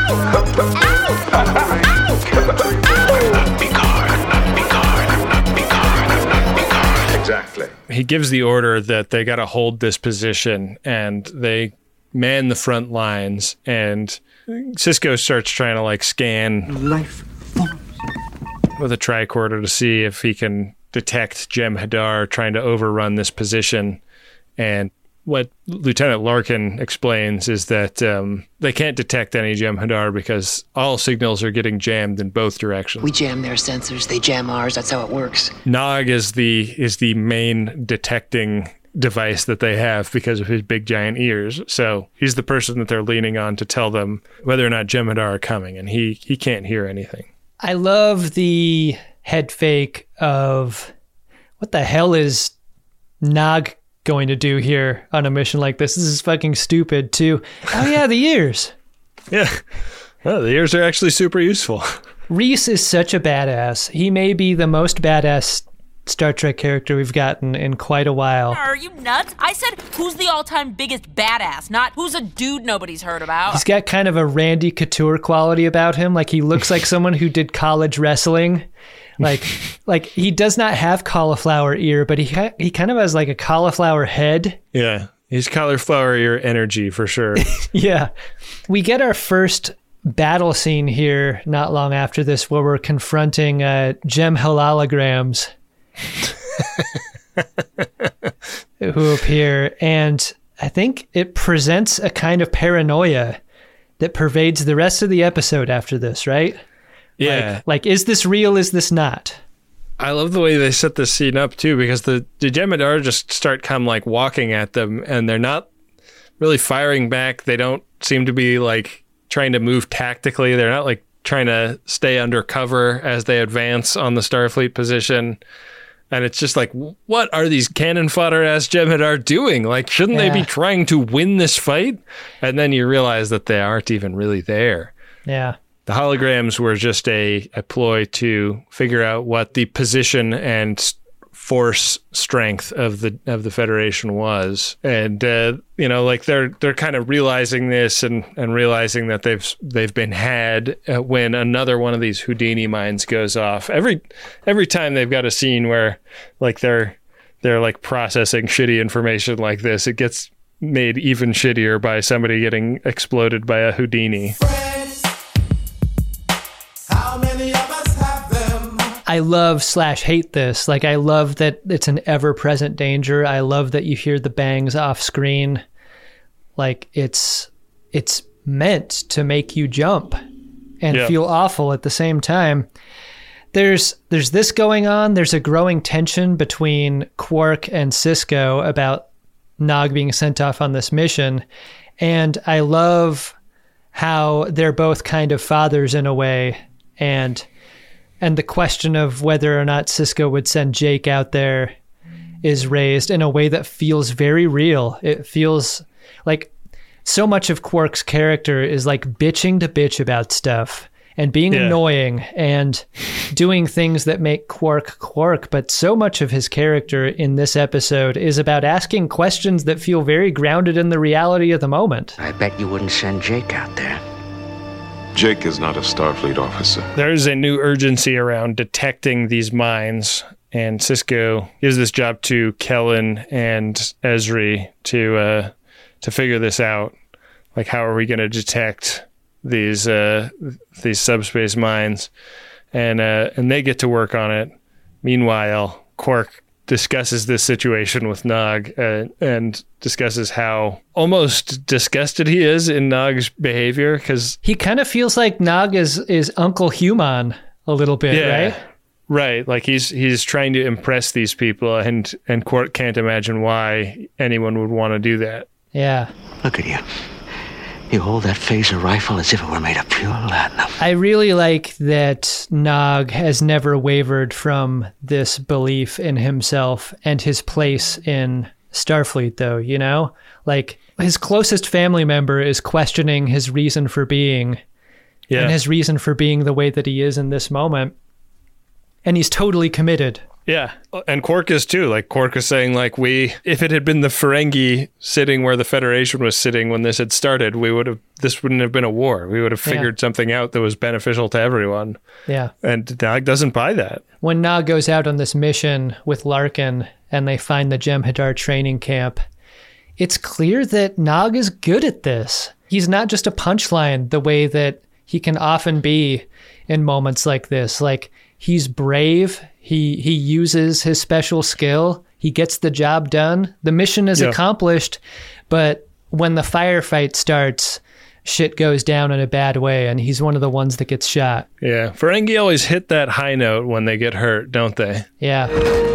Exactly. He gives the order that they got to hold this position and they man the front lines, and Sisko starts trying to like scan life with a tricorder to see if he can detect Jem'Hadar trying to overrun this position. And what Lieutenant Larkin explains is that they can't detect any Jem'Hadar because all signals are getting jammed in both directions. We jam their sensors, they jam ours. That's how it works. Nog is the main detecting device that they have because of his big giant ears. So he's the person that they're leaning on to tell them whether or not Jem'Hadar are coming, and he can't hear anything. I love the head fake of what the hell is Nog going to do here on a mission like this? This is fucking stupid too. Oh yeah, the ears. Yeah. Well, the ears are actually super useful. Reese is such a badass. He may be the most badass Star Trek character we've gotten in quite a while. Are you nuts? I said, who's the all-time biggest badass, not who's a dude nobody's heard about. He's got kind of a Randy Couture quality about him. Like he looks like someone who did college wrestling. Like he does not have cauliflower ear, but he kind of has like a cauliflower head. Yeah, he's cauliflower ear energy for sure. Yeah. We get our first battle scene here not long after this where we're confronting Gem Halolograms who appear, and I think it presents a kind of paranoia that pervades the rest of the episode after this, right? Yeah. Like is this real? Is this not? I love the way they set this scene up too, because the Jem'Hadar just start like walking at them and they're not really firing back. They don't seem to be like trying to move tactically. They're not like trying to stay under cover as they advance on the Starfleet position. And it's just like, what are these cannon fodder ass Jem'Hadar doing? Like, shouldn't they be trying to win this fight? And then you realize that they aren't even really there. Yeah. The holograms were just a ploy to figure out what the position and force strength of the Federation was, and like they're kind of realizing this and realizing that they've been had when another one of these Houdini mines goes off. Every time they've got a scene where like they're like processing shitty information like this, it gets made even shittier by somebody getting exploded by a Houdini. I love / hate this. Like, I love that it's an ever-present danger. I love that you hear the bangs off screen. Like, it's meant to make you jump and feel awful at the same time. There's this going on. There's a growing tension between Quark and Sisko about Nog being sent off on this mission. And I love how they're both kind of fathers in a way. And the question of whether or not Sisko would send Jake out there is raised in a way that feels very real. It feels like so much of Quark's character is like bitching to bitch about stuff. and being annoying and doing things that make Quark, but so much of his character in this episode is about asking questions that feel very grounded in the reality of the moment. I bet you wouldn't send Jake out there. Jake is not a Starfleet officer. There's a new urgency around detecting these minds, and Sisko gives this job to Kellen and Ezri to figure this out. Like, how are we going to detect these subspace mines? And they get to work on it. Meanwhile, Quark discusses this situation with Nog and discusses how almost disgusted he is in Nog's behavior, because he kind of feels like Nog is Uncle Human a little bit, right? Right, like he's trying to impress these people, and Quark can't imagine why anyone would want to do that. Yeah. Look at you. You hold that phaser rifle as if it were made of pure latinum. I really like that Nog has never wavered from this belief in himself and his place in Starfleet, though, you know? Like, his closest family member is questioning his reason for being and his reason for being the way that he is in this moment. And he's totally committed. Yeah, and Quark is too. Like, Quark is saying, like, if it had been the Ferengi sitting where the Federation was sitting when this had started, this wouldn't have been a war. We would have figured something out that was beneficial to everyone. Yeah. And Nog doesn't buy that. When Nog goes out on this mission with Larkin and they find the Jem'Hadar training camp, it's clear that Nog is good at this. He's not just a punchline the way that he can often be in moments like this. Like, he's brave. He uses his special skill. He gets the job done. The mission is accomplished, but when the firefight starts, shit goes down in a bad way, and he's one of the ones that gets shot. Yeah, Ferengi always hit that high note when they get hurt, don't they? Yeah.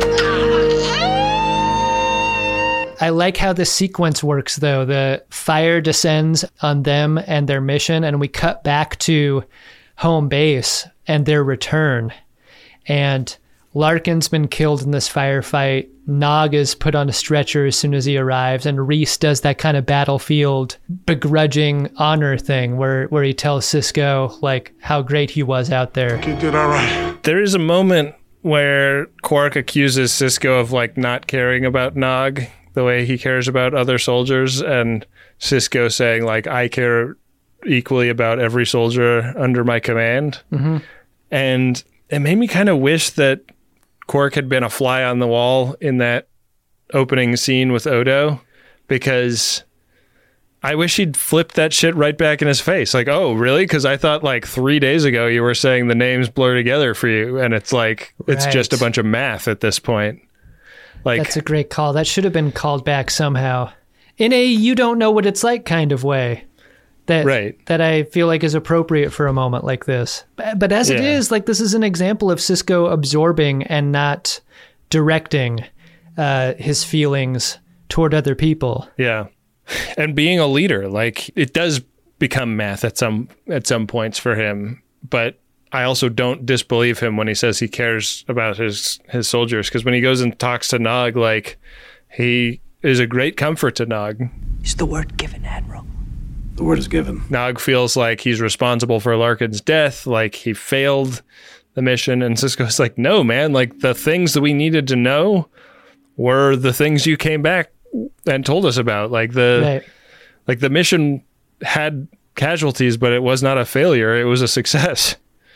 I like how the sequence works, though. The fire descends on them and their mission, and we cut back to home base and their return. And Larkin's been killed in this firefight. Nog is put on a stretcher as soon as he arrives, and Reese does that kind of battlefield begrudging honor thing where he tells Sisko, like, how great he was out there. You did all right. There is a moment where Quark accuses Sisko of, like, not caring about Nog the way he cares about other soldiers, and Sisko saying, like, I care equally about every soldier under my command. Mm-hmm. And it made me kind of wish that Quark had been a fly on the wall in that opening scene with Odo, because I wish he'd flipped that shit right back in his face. Like, oh, really? Because I thought, like, 3 days ago you were saying the names blur together for you, and it's like, it's just a bunch of math at this point. Like, that's a great call. That should have been called back somehow. In a you don't know what it's like kind of way. That I feel like is appropriate for a moment like this. But as it is, like, this is an example of Sisko absorbing and not directing his feelings toward other people. Yeah. And being a leader, like, it does become math at some points for him, but I also don't disbelieve him when he says he cares about his soldiers, because when he goes and talks to Nog, like, he is a great comfort to Nog. Is the word given, Admiral? The word is given. Nog feels like he's responsible for Larkin's death, like he failed the mission, and Sisko's like, no, man, like, the things that we needed to know were the things you came back and told us about. Like, the mission had casualties, but it was not a failure. It was a success.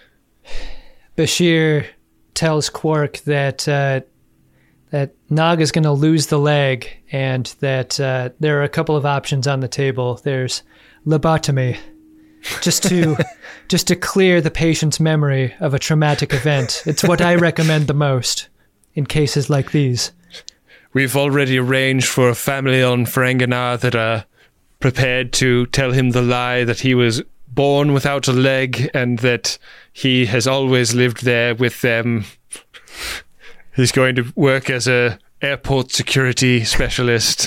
Bashir tells Quark that Nog is going to lose the leg, and that there are a couple of options on the table. There's lobotomy, just to clear the patient's memory of a traumatic event. It's what I recommend the most in cases like these. We've already arranged for a family on Ferenginar that are prepared to tell him the lie that he was born without a leg and that he has always lived there with them. He's going to work as a airport security specialist.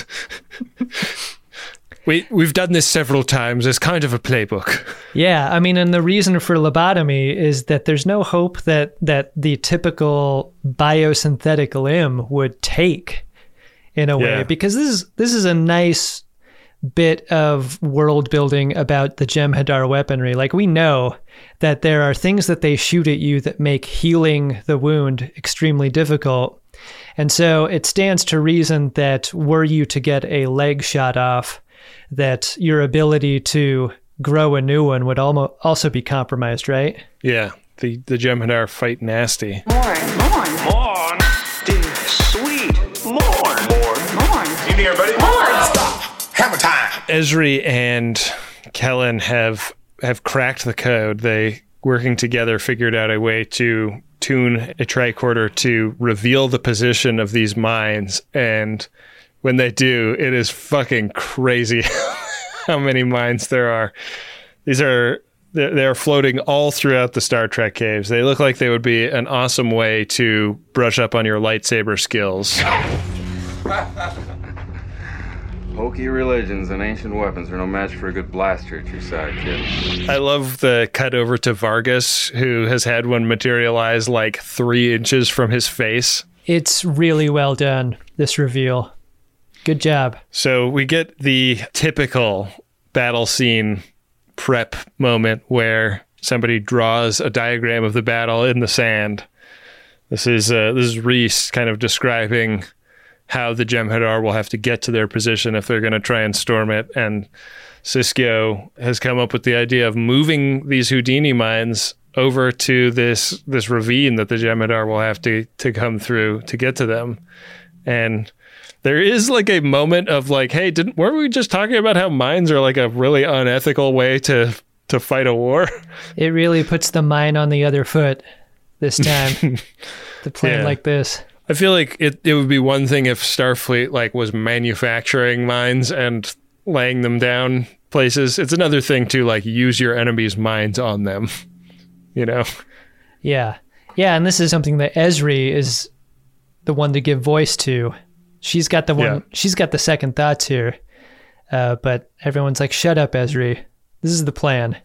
We've done this several times. It's kind of a playbook. Yeah, I mean, and the reason for lobotomy is that there's no hope that the typical biosynthetic limb would take in a way, because this is a nice bit of world building about the Jem'Hadar weaponry. Like, we know that there are things that they shoot at you that make healing the wound extremely difficult. And so it stands to reason that were you to get a leg shot off, that your ability to grow a new one would also be compromised, right? Yeah, the Jem'Hadar fight nasty. Morn. Dear sweet. Morn. You here, buddy? Stop. Hammer time. Ezri and Kellen have cracked the code. They, working together, figured out a way to tune a tricorder to reveal the position of these mines. And when they do, it is fucking crazy how many mines there are. They're floating all throughout the Star Trek caves. They look like they would be an awesome way to brush up on your lightsaber skills. Hokey religions and ancient weapons are no match for a good blaster at your side, kid. I love the cut over to Vargas, who has had one materialize like 3 inches from his face. It's really well done, this reveal. Good job. So we get the typical battle scene prep moment where somebody draws a diagram of the battle in the sand. This is Reese kind of describing how the Jem'Hadar will have to get to their position if they're going to try and storm it. And Sisko has come up with the idea of moving these Houdini mines over to this ravine that the Jem'Hadar will have to come through to get to them. And there is like a moment of like, hey, weren't we just talking about how mines are like a really unethical way to fight a war? It really puts the mine on the other foot this time. The plan like this. I feel like it would be one thing if Starfleet like was manufacturing mines and laying them down places. It's another thing to like use your enemy's mines on them, you know? Yeah. Yeah, and this is something that Ezri is the one to give voice to. She's got she's got the second thoughts here. But everyone's like, shut up, Ezri. This is the plan.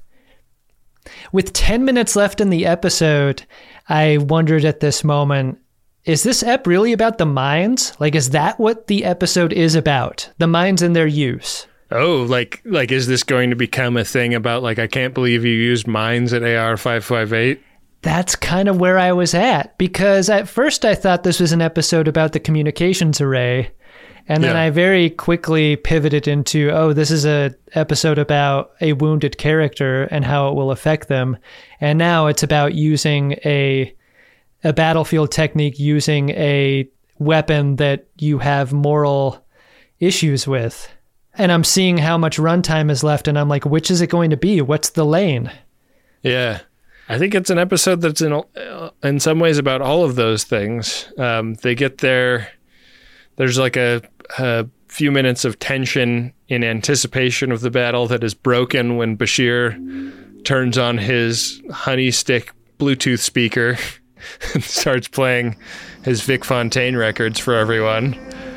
With 10 minutes left in the episode, I wondered at this moment, is this ep really about the mines? Like, is that what the episode is about? The mines and their use? Oh, like is this going to become a thing about, like, I can't believe you used mines at AR-558? That's kind of where I was at, because at first I thought this was an episode about the communications array, and then I very quickly pivoted into, oh, this is a episode about a wounded character and how it will affect them, and now it's about using a battlefield technique, using a weapon that you have moral issues with. And I'm seeing how much runtime is left, and I'm like, which is it going to be? What's the lane? Yeah. I think it's an episode that's in some ways about all of those things. They get there. There's like a few minutes of tension in anticipation of the battle that is broken when Bashir turns on his honey stick Bluetooth speaker and starts playing his Vic Fontaine records for everyone.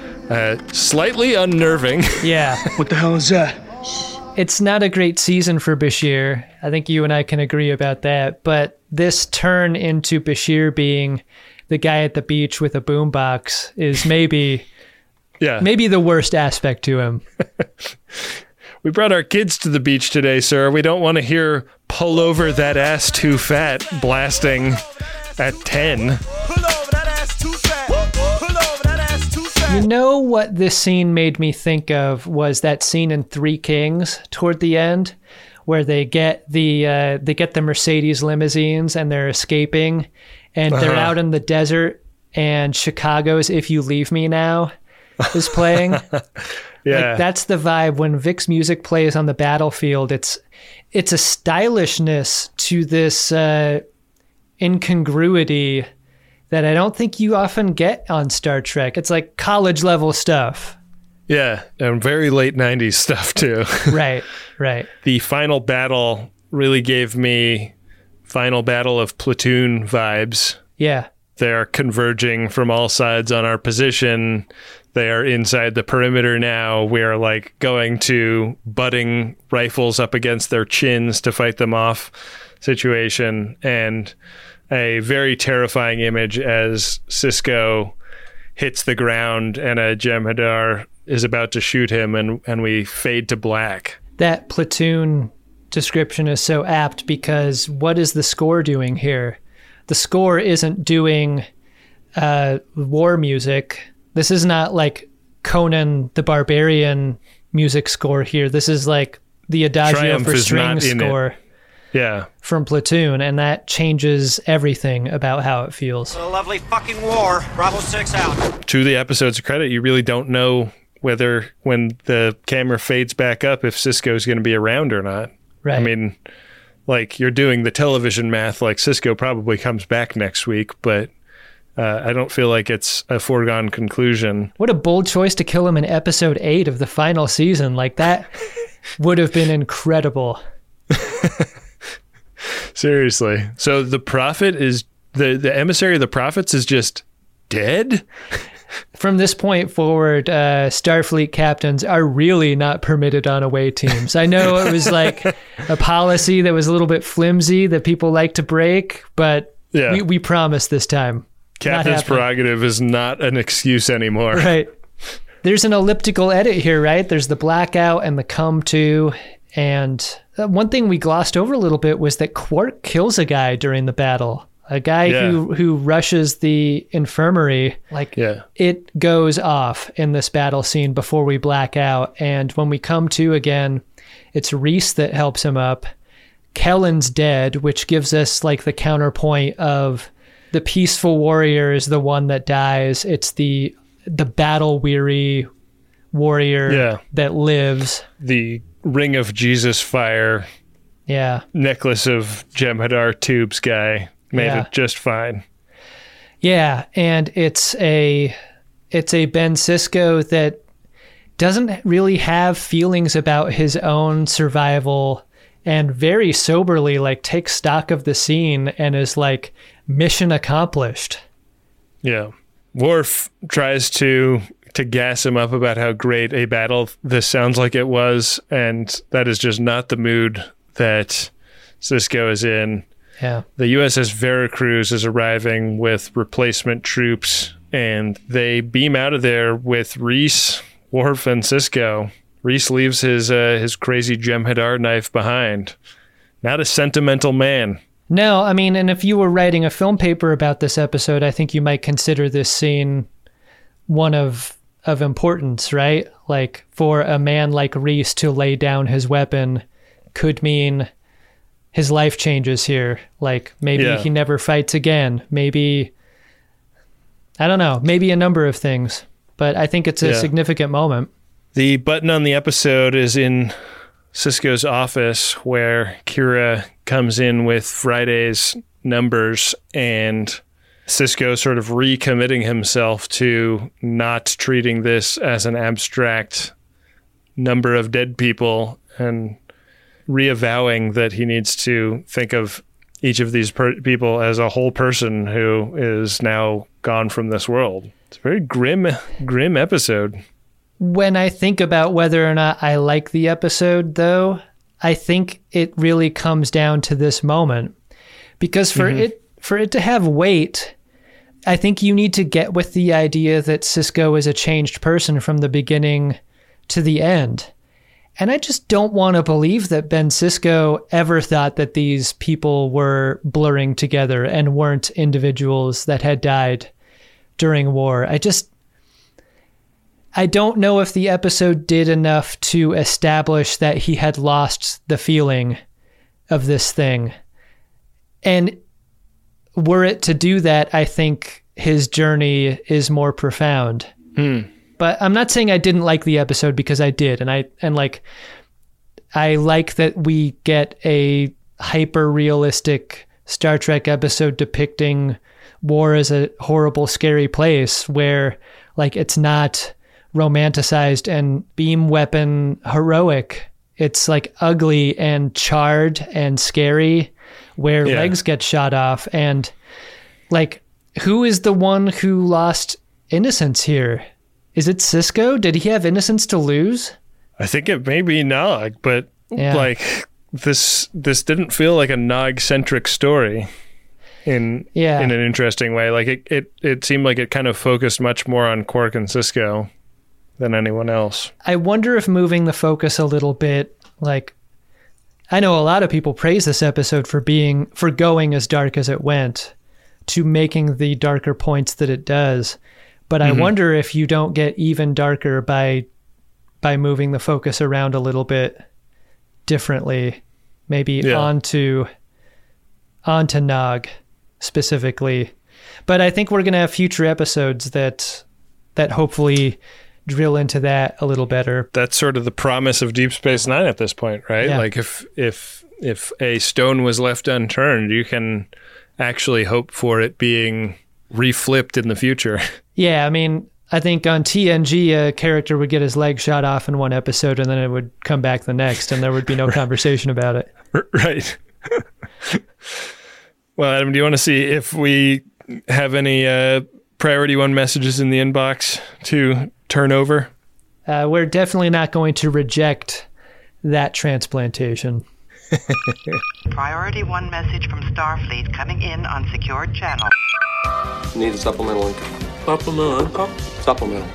Slightly unnerving. Yeah. What the hell is that? It's not a great season for Bashir. I think you and I can agree about that. But this turn into Bashir being the guy at the beach with a boombox is maybe the worst aspect to him. We brought our kids to the beach today, sir. We don't want to hear "Pull Over That Ass Too Fat" blasting at 10. You know what this scene made me think of was that scene in Three Kings toward the end, where they get the Mercedes limousines and they're escaping, and they're out in the desert, and Chicago's "If You Leave Me Now" is playing. Yeah, like, that's the vibe when Vic's music plays on the battlefield. It's a stylishness to this incongruity that I don't think you often get on Star Trek. It's like college level stuff. Yeah, and very late 90s stuff too. Right. The final battle really gave me final battle of Platoon vibes. Yeah. They're converging from all sides on our position. They are inside the perimeter now. We are like going to butting rifles up against their chins to fight them off situation. And a very terrifying image as Sisko hits the ground and a Jem'Hadar is about to shoot him, and we fade to black. That platoon description is so apt because what is the score doing here? The score isn't doing war music. This is not like Conan the Barbarian music score here. This is like the Adagio Triumph for string score. Yeah. From Platoon, and that changes everything about how it feels. A lovely fucking war. Bravo 6 out. To the episode's credit, you really don't know whether when the camera fades back up if Sisko's going to be around or not. Right. I mean, like, you're doing the television math, like Sisko probably comes back next week, but I don't feel like it's a foregone conclusion. What a bold choice to kill him in episode 8 of the final season. Like, that would have been incredible. Seriously. So the prophet is, the emissary of the prophets is just dead? From this point forward, Starfleet captains are really not permitted on away teams. I know it was like a policy that was a little bit flimsy that people like to break, but we promise this time. Captain's prerogative is not an excuse anymore. Right. There's an elliptical edit here, right? There's the blackout and the come to. And one thing we glossed over a little bit was that Quark kills a guy during the battle. A guy who rushes the infirmary. It goes off in this battle scene before we black out. And when we come to again, it's Reese that helps him up. Kellen's dead, which gives us like the counterpoint of the peaceful warrior is the one that dies. It's the battle-weary warrior that lives. The Ring of Jesus fire. Yeah. Necklace of Jem'Hadar tubes guy made it just fine. Yeah, and it's a Ben Sisko that doesn't really have feelings about his own survival and very soberly like takes stock of the scene and is like, mission accomplished. Yeah. Worf tries to gas him up about how great a battle this sounds like it was, and that is just not the mood that Sisko is in. Yeah. The USS Veracruz is arriving with replacement troops, and they beam out of there with Reese, Worf, and Sisko. Reese leaves his crazy Jem'Hadar knife behind. Not a sentimental man. No, I mean, and if you were writing a film paper about this episode, I think you might consider this scene one of importance, right? Like, for a man like Reese to lay down his weapon could mean his life changes here. Like, maybe he never fights again. Maybe, I don't know, maybe a number of things. But I think it's a significant moment. The button on the episode is in Sisko's office, where Kira comes in with Friday's numbers, and Sisko sort of recommitting himself to not treating this as an abstract number of dead people and reavowing that he needs to think of each of these people as a whole person who is now gone from this world. It's a very grim episode. When I think about whether or not I like the episode, though, I think it really comes down to this moment. Because for it to have weight, I think you need to get with the idea that Sisko is a changed person from the beginning to the end. And I just don't want to believe that Ben Sisko ever thought that these people were blurring together and weren't individuals that had died during war. I don't know if the episode did enough to establish that he had lost the feeling of this thing. And were it to do that, I think his journey is more profound. But I'm not saying I didn't like the episode, because I did. And I like that we get a hyper realistic Star Trek episode depicting war as a horrible, scary place where like it's not romanticized and beam weapon heroic. It's like ugly and charred and scary where legs get shot off. And like, who is the one who lost innocence here? Is it Sisko? Did he have innocence to lose? I think it may be Nog, but like this didn't feel like a Nog-centric story in an interesting way. Like it seemed like it kind of focused much more on Quark and Sisko. than anyone else. I wonder if moving the focus a little bit, like, I know a lot of people praise this episode for going as dark as it went, to making the darker points that it does. But I wonder if you don't get even darker by moving the focus around a little bit differently, maybe onto Nog specifically. But I think we're going to have future episodes that hopefully drill into that a little better. That's sort of the promise of Deep Space Nine at this point, right? Yeah. Like if a stone was left unturned, you can actually hope for it being reflipped in the future. Yeah, I mean, I think on TNG, a character would get his leg shot off in one episode and then it would come back the next and there would be no conversation about it. Right. Well, Adam, do you want to see if we have any Priority 1 messages in the inbox to turn over? We're definitely not going to reject that transplantation. Priority 1 message from Starfleet coming in on secured channel. Need a supplemental income. Supplemental income? Supplemental.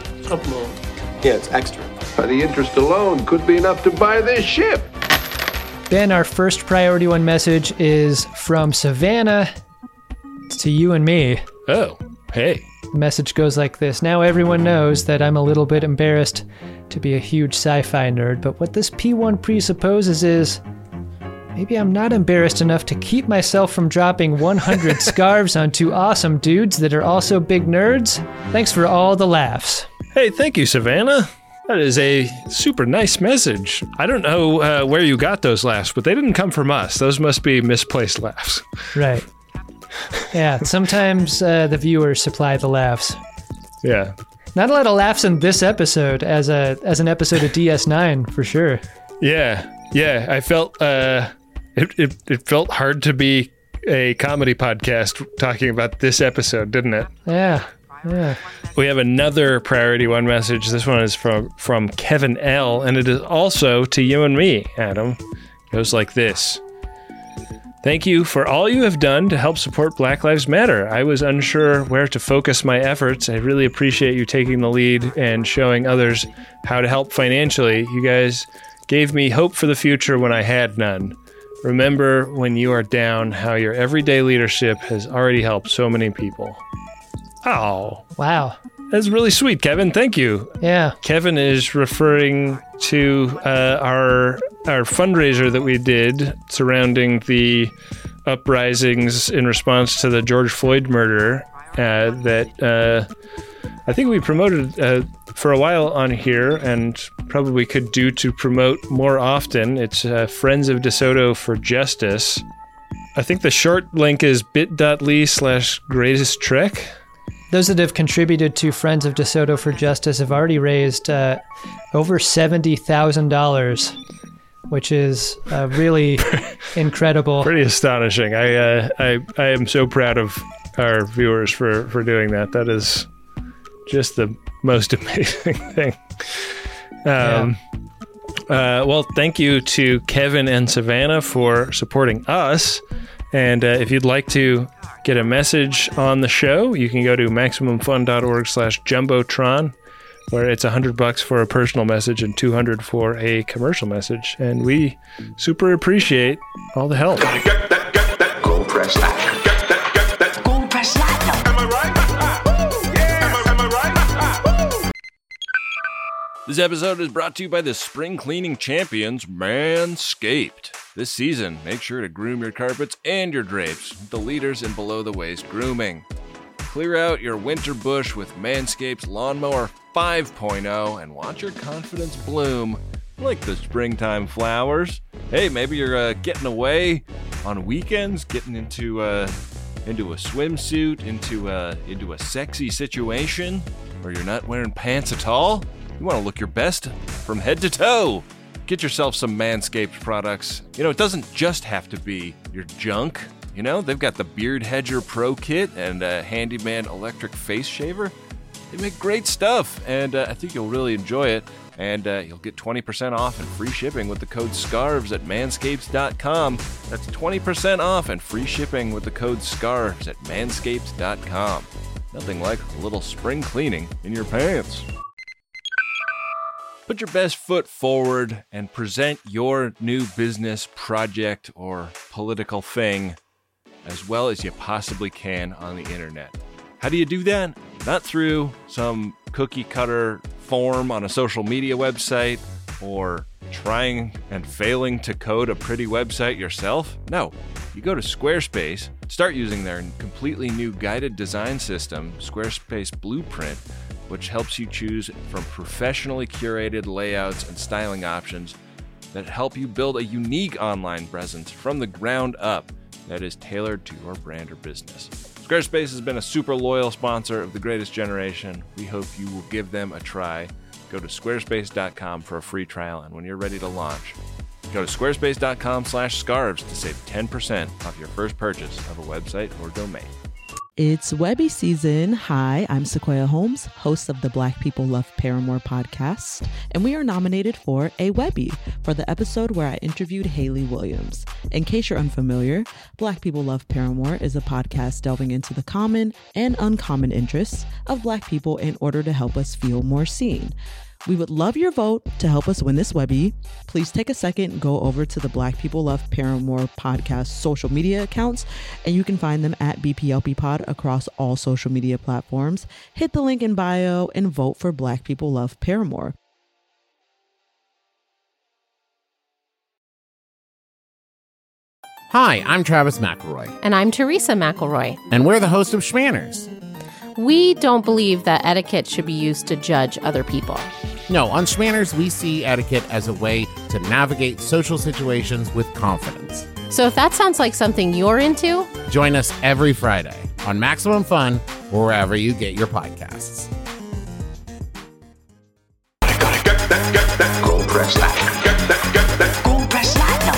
Yeah, it's extra. By the interest alone could be enough to buy this ship. Ben, our first Priority 1 message is from Savannah to you and me. Oh, hey. The message goes like this. Now everyone knows that I'm a little bit embarrassed to be a huge sci-fi nerd, but what this P1 presupposes is maybe I'm not embarrassed enough to keep myself from dropping 100 scarves on two awesome dudes that are also big nerds. Thanks for all the laughs. Hey, thank you, Savannah. That is a super nice message. I don't know where you got those laughs, but they didn't come from us. Those must be misplaced laughs. Right. Yeah, sometimes the viewers supply the laughs. Yeah. Not a lot of laughs in this episode as an episode of DS9, for sure. Yeah. I felt it felt hard to be a comedy podcast talking about this episode, didn't it? Yeah. We have another Priority 1 message. This one is from Kevin L, and it is also to you and me, Adam. It goes like this. Thank you for all you have done to help support Black Lives Matter. I was unsure where to focus my efforts. I really appreciate you taking the lead and showing others how to help financially. You guys gave me hope for the future when I had none. Remember when you are down how your everyday leadership has already helped so many people. Oh. Wow. That's really sweet, Kevin. Thank you. Yeah. Kevin is referring to our fundraiser that we did surrounding the uprisings in response to the George Floyd murder that I think we promoted for a while on here and probably could do to promote more often. It's Friends of DeSoto for Justice. I think the short link is bit.ly/greatest trek. Those that have contributed to Friends of DeSoto for Justice have already raised over $70,000, which is really incredible. Pretty astonishing. I am so proud of our viewers for doing that. That is just the most amazing thing. Well, thank you to Kevin and Savannah for supporting us. And if you'd like to get a message on the show, you can go to MaximumFun.org/Jumbotron, where it's $100 for a personal message and $200 for a commercial message. And we super appreciate all the help. Gotta get that gold press platinum. Get that gold press platinum. Am I right? Yeah. Am I right? This episode is brought to you by the spring cleaning champions, Manscaped. This season, make sure to groom your carpets and your drapes with the leaders in below-the-waist grooming. Clear out your winter bush with Manscaped's Lawnmower 5.0 and watch your confidence bloom like the springtime flowers. Hey, maybe you're getting away on weekends, getting into a swimsuit, into a sexy situation where you're not wearing pants at all. You want to look your best from head to toe. Get yourself some Manscaped products. You know, it doesn't just have to be your junk. You know, they've got the Beard Hedger Pro Kit and a Handyman Electric Face Shaver. They make great stuff, and I think you'll really enjoy it. And you'll get 20% off and free shipping with the code SCARVES at manscapes.com. That's 20% off and free shipping with the code SCARVES at manscapes.com. Nothing like a little spring cleaning in your pants. Put your best foot forward and present your new business, project, or political thing as well as you possibly can on the internet. How do you do that? Not through some cookie cutter form on a social media website or trying and failing to code a pretty website yourself. No, you go to Squarespace, start using their completely new guided design system, Squarespace Blueprint, which helps you choose from professionally curated layouts and styling options that help you build a unique online presence from the ground up that is tailored to your brand or business. Squarespace has been a super loyal sponsor of The Greatest Generation. We hope you will give them a try. Go to squarespace.com for a free trial, and when you're ready to launch, go to squarespace.com/scarves to save 10% off your first purchase of a website or domain. It's Webby season. Hi, I'm Sequoia Holmes, host of the Black People Love Paramore podcast, and we are nominated for a Webby for the episode where I interviewed Hayley Williams. In case you're unfamiliar, Black People Love Paramore is a podcast delving into the common and uncommon interests of Black people in order to help us feel more seen. We would love your vote to help us win this Webby. Please take a second, go over to the Black People Love Paramore podcast social media accounts, and you can find them at BPLP Pod across all social media platforms. Hit the link in bio and vote for Black People Love Paramore. Hi, I'm Travis McElroy. And I'm Teresa McElroy. And we're the host of Schmanners. We don't believe that etiquette should be used to judge other people. No, on Schmanners, we see etiquette as a way to navigate social situations with confidence. So if that sounds like something you're into, join us every Friday on Maximum Fun or wherever you get your podcasts. Gold press platinum. Get that gold press platinum.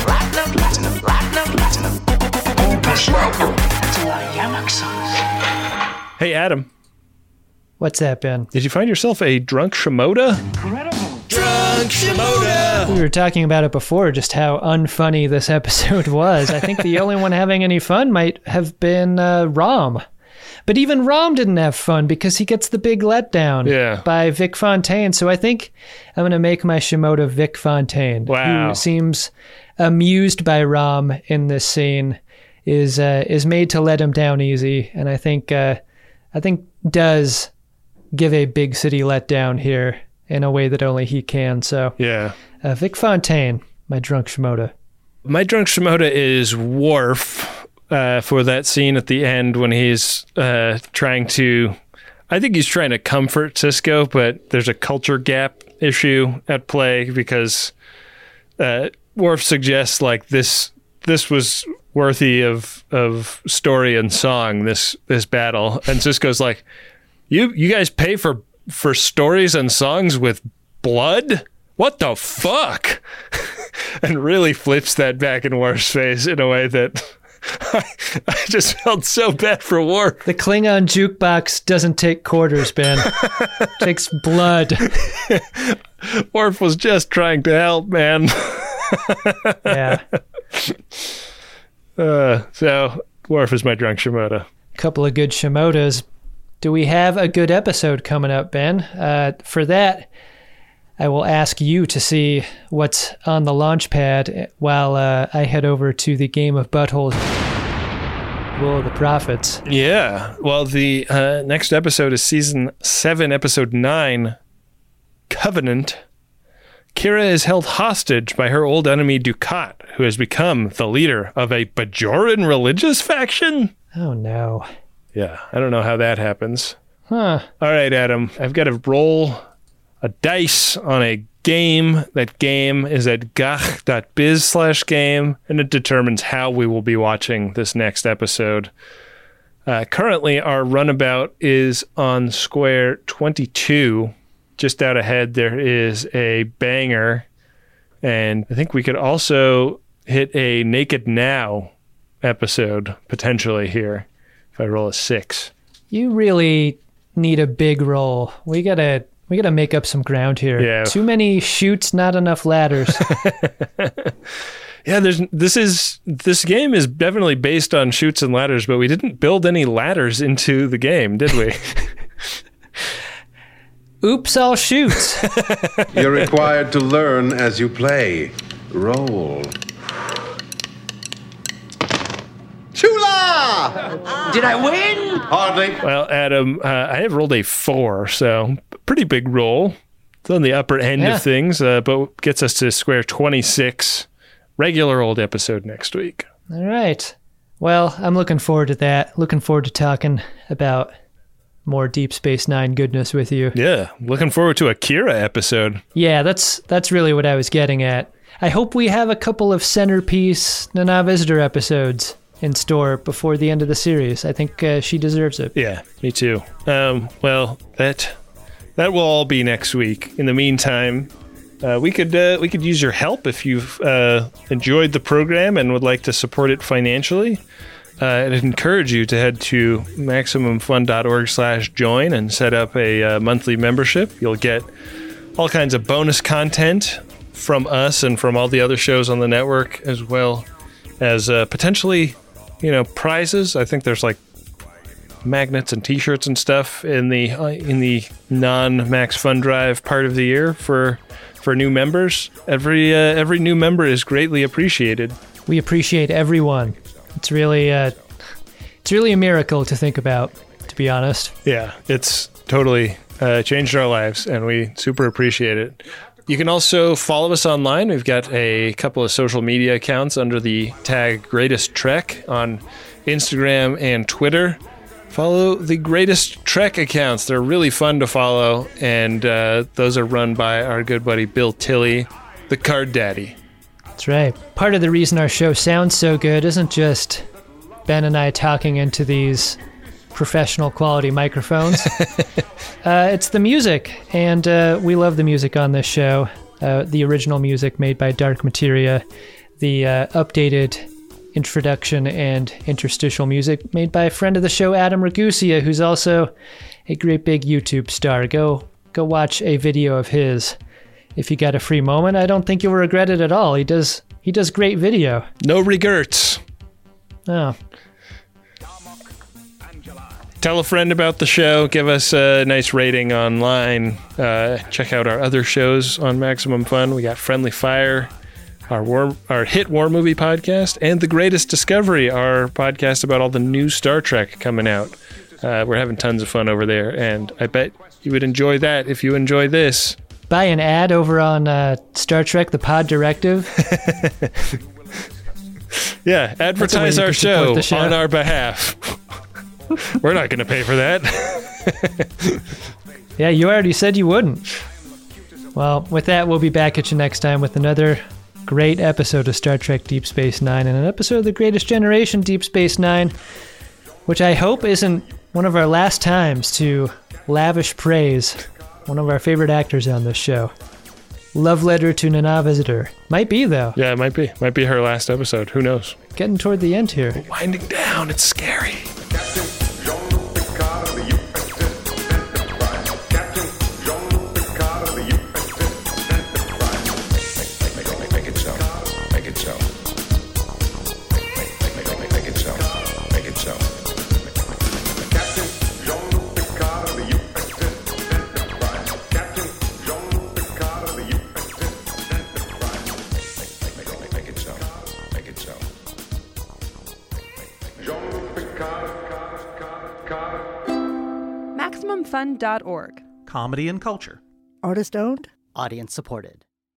Gold press platinum. That's a lot of yamak sauce. Hey, Adam. What's that, Ben? Did you find yourself a drunk Shimoda? Incredible. Drunk Shimoda! We were talking about it before, just how unfunny this episode was. I think the only one having any fun might have been Rom. But even Rom didn't have fun because he gets the big letdown by Vic Fontaine. So I think I'm going to make my Shimoda Vic Fontaine, who seems amused by Rom in this scene, is made to let him down easy. And I think does give a big city letdown here in a way that only he can. So Vic Fontaine, my drunk Shimoda. My drunk Shimoda is Worf for that scene at the end when he's trying to comfort Sisko, but there's a culture gap issue at play because Worf suggests like this was worthy of story and song, this battle, and Sisko's like, you guys pay for stories and songs with blood? What the fuck? And really flips that back in Worf's face in a way that I just felt so bad for Worf. The Klingon jukebox doesn't take quarters, Ben. It takes blood. Worf was just trying to help, man. Yeah. So Worf is my drunk Shimoda. Couple of good Shimodas. Do we have a good episode coming up, Ben? For that, I will ask you to see what's on the launch pad while I head over to the Game of Buttholes, Will of the Prophets. Yeah. Well, the next episode is Season 7, Episode 9, Covenant. Kira is held hostage by her old enemy Dukat, who has become the leader of a Bajoran religious faction. Oh, no. Yeah, I don't know how that happens. Huh. All right, Adam, I've got to roll a dice on a game. That game is at gach.biz/game, and it determines how we will be watching this next episode. Currently, our runabout is on square 22. Just out ahead, there is a banger, and I think we could also hit a Naked Now episode, potentially, here, if I roll a 6. You really need a big roll. We gotta make up some ground here. Yeah. Too many chutes, not enough ladders. Yeah, this game is definitely based on chutes and ladders, but we didn't build any ladders into the game, did we? Oops, I'll shoot. You're required to learn as you play. Roll. Chula! Did I win? Hardly. Well, Adam, I have rolled a 4, so pretty big roll. It's on the upper end of things, but gets us to square 26. Regular old episode next week. All right. Well, I'm looking forward to that. Looking forward to talking about more Deep Space Nine goodness with you. Yeah, looking forward to a Kira episode. Yeah, that's really what I was getting at. I hope we have a couple of centerpiece Nana Visitor episodes in store before the end of the series. I think she deserves it. Yeah, me too. Well, that will all be next week. In the meantime, we could use your help if you've enjoyed the program and would like to support it financially. I'd encourage you to head to MaximumFun.org/join and set up a monthly membership. You'll get all kinds of bonus content from us and from all the other shows on the network, as well as potentially, prizes. I think there's like magnets and T-shirts and stuff in the non-Max Fun Drive part of the year for new members. Every new member is greatly appreciated. We appreciate everyone. It's really a miracle to think about, to be honest. Yeah, it's totally changed our lives, and we super appreciate it. You can also follow us online. We've got a couple of social media accounts under the tag Greatest Trek on Instagram and Twitter. Follow the Greatest Trek accounts. They're really fun to follow, and those are run by our good buddy Bill Tilley, the Card Daddy. That's right. Part of the reason our show sounds so good isn't just Ben and I talking into these professional quality microphones. It's the music, and we love the music on this show. The original music made by Dark Materia, the updated introduction and interstitial music made by a friend of the show, Adam Ragusia, who's also a great big YouTube star. Go watch a video of his. If you got a free moment, I don't think you'll regret it at all. He does great video. No regrets. Oh. Tell a friend about the show. Give us a nice rating online. Check out our other shows on Maximum Fun. We got Friendly Fire, our hit war movie podcast, and The Greatest Discovery, our podcast about all the new Star Trek coming out. We're having tons of fun over there, and I bet you would enjoy that if you enjoy this. Buy an ad over on Star Trek The Pod Directive. Yeah, advertise our show on our behalf. We're not going to pay for that. Yeah, you already said you wouldn't. Well, with that, we'll be back at you next time with another great episode of Star Trek Deep Space Nine and an episode of The Greatest Generation Deep Space Nine, which I hope isn't one of our last times to lavish praise one of our favorite actors on this show. Love letter to Nana Visitor. Might be, though. Yeah, it might be. Might be her last episode. Who knows? Getting toward the end here. We're winding down. It's scary. MaximumFun.org. Comedy and culture. Artist owned. Audience supported.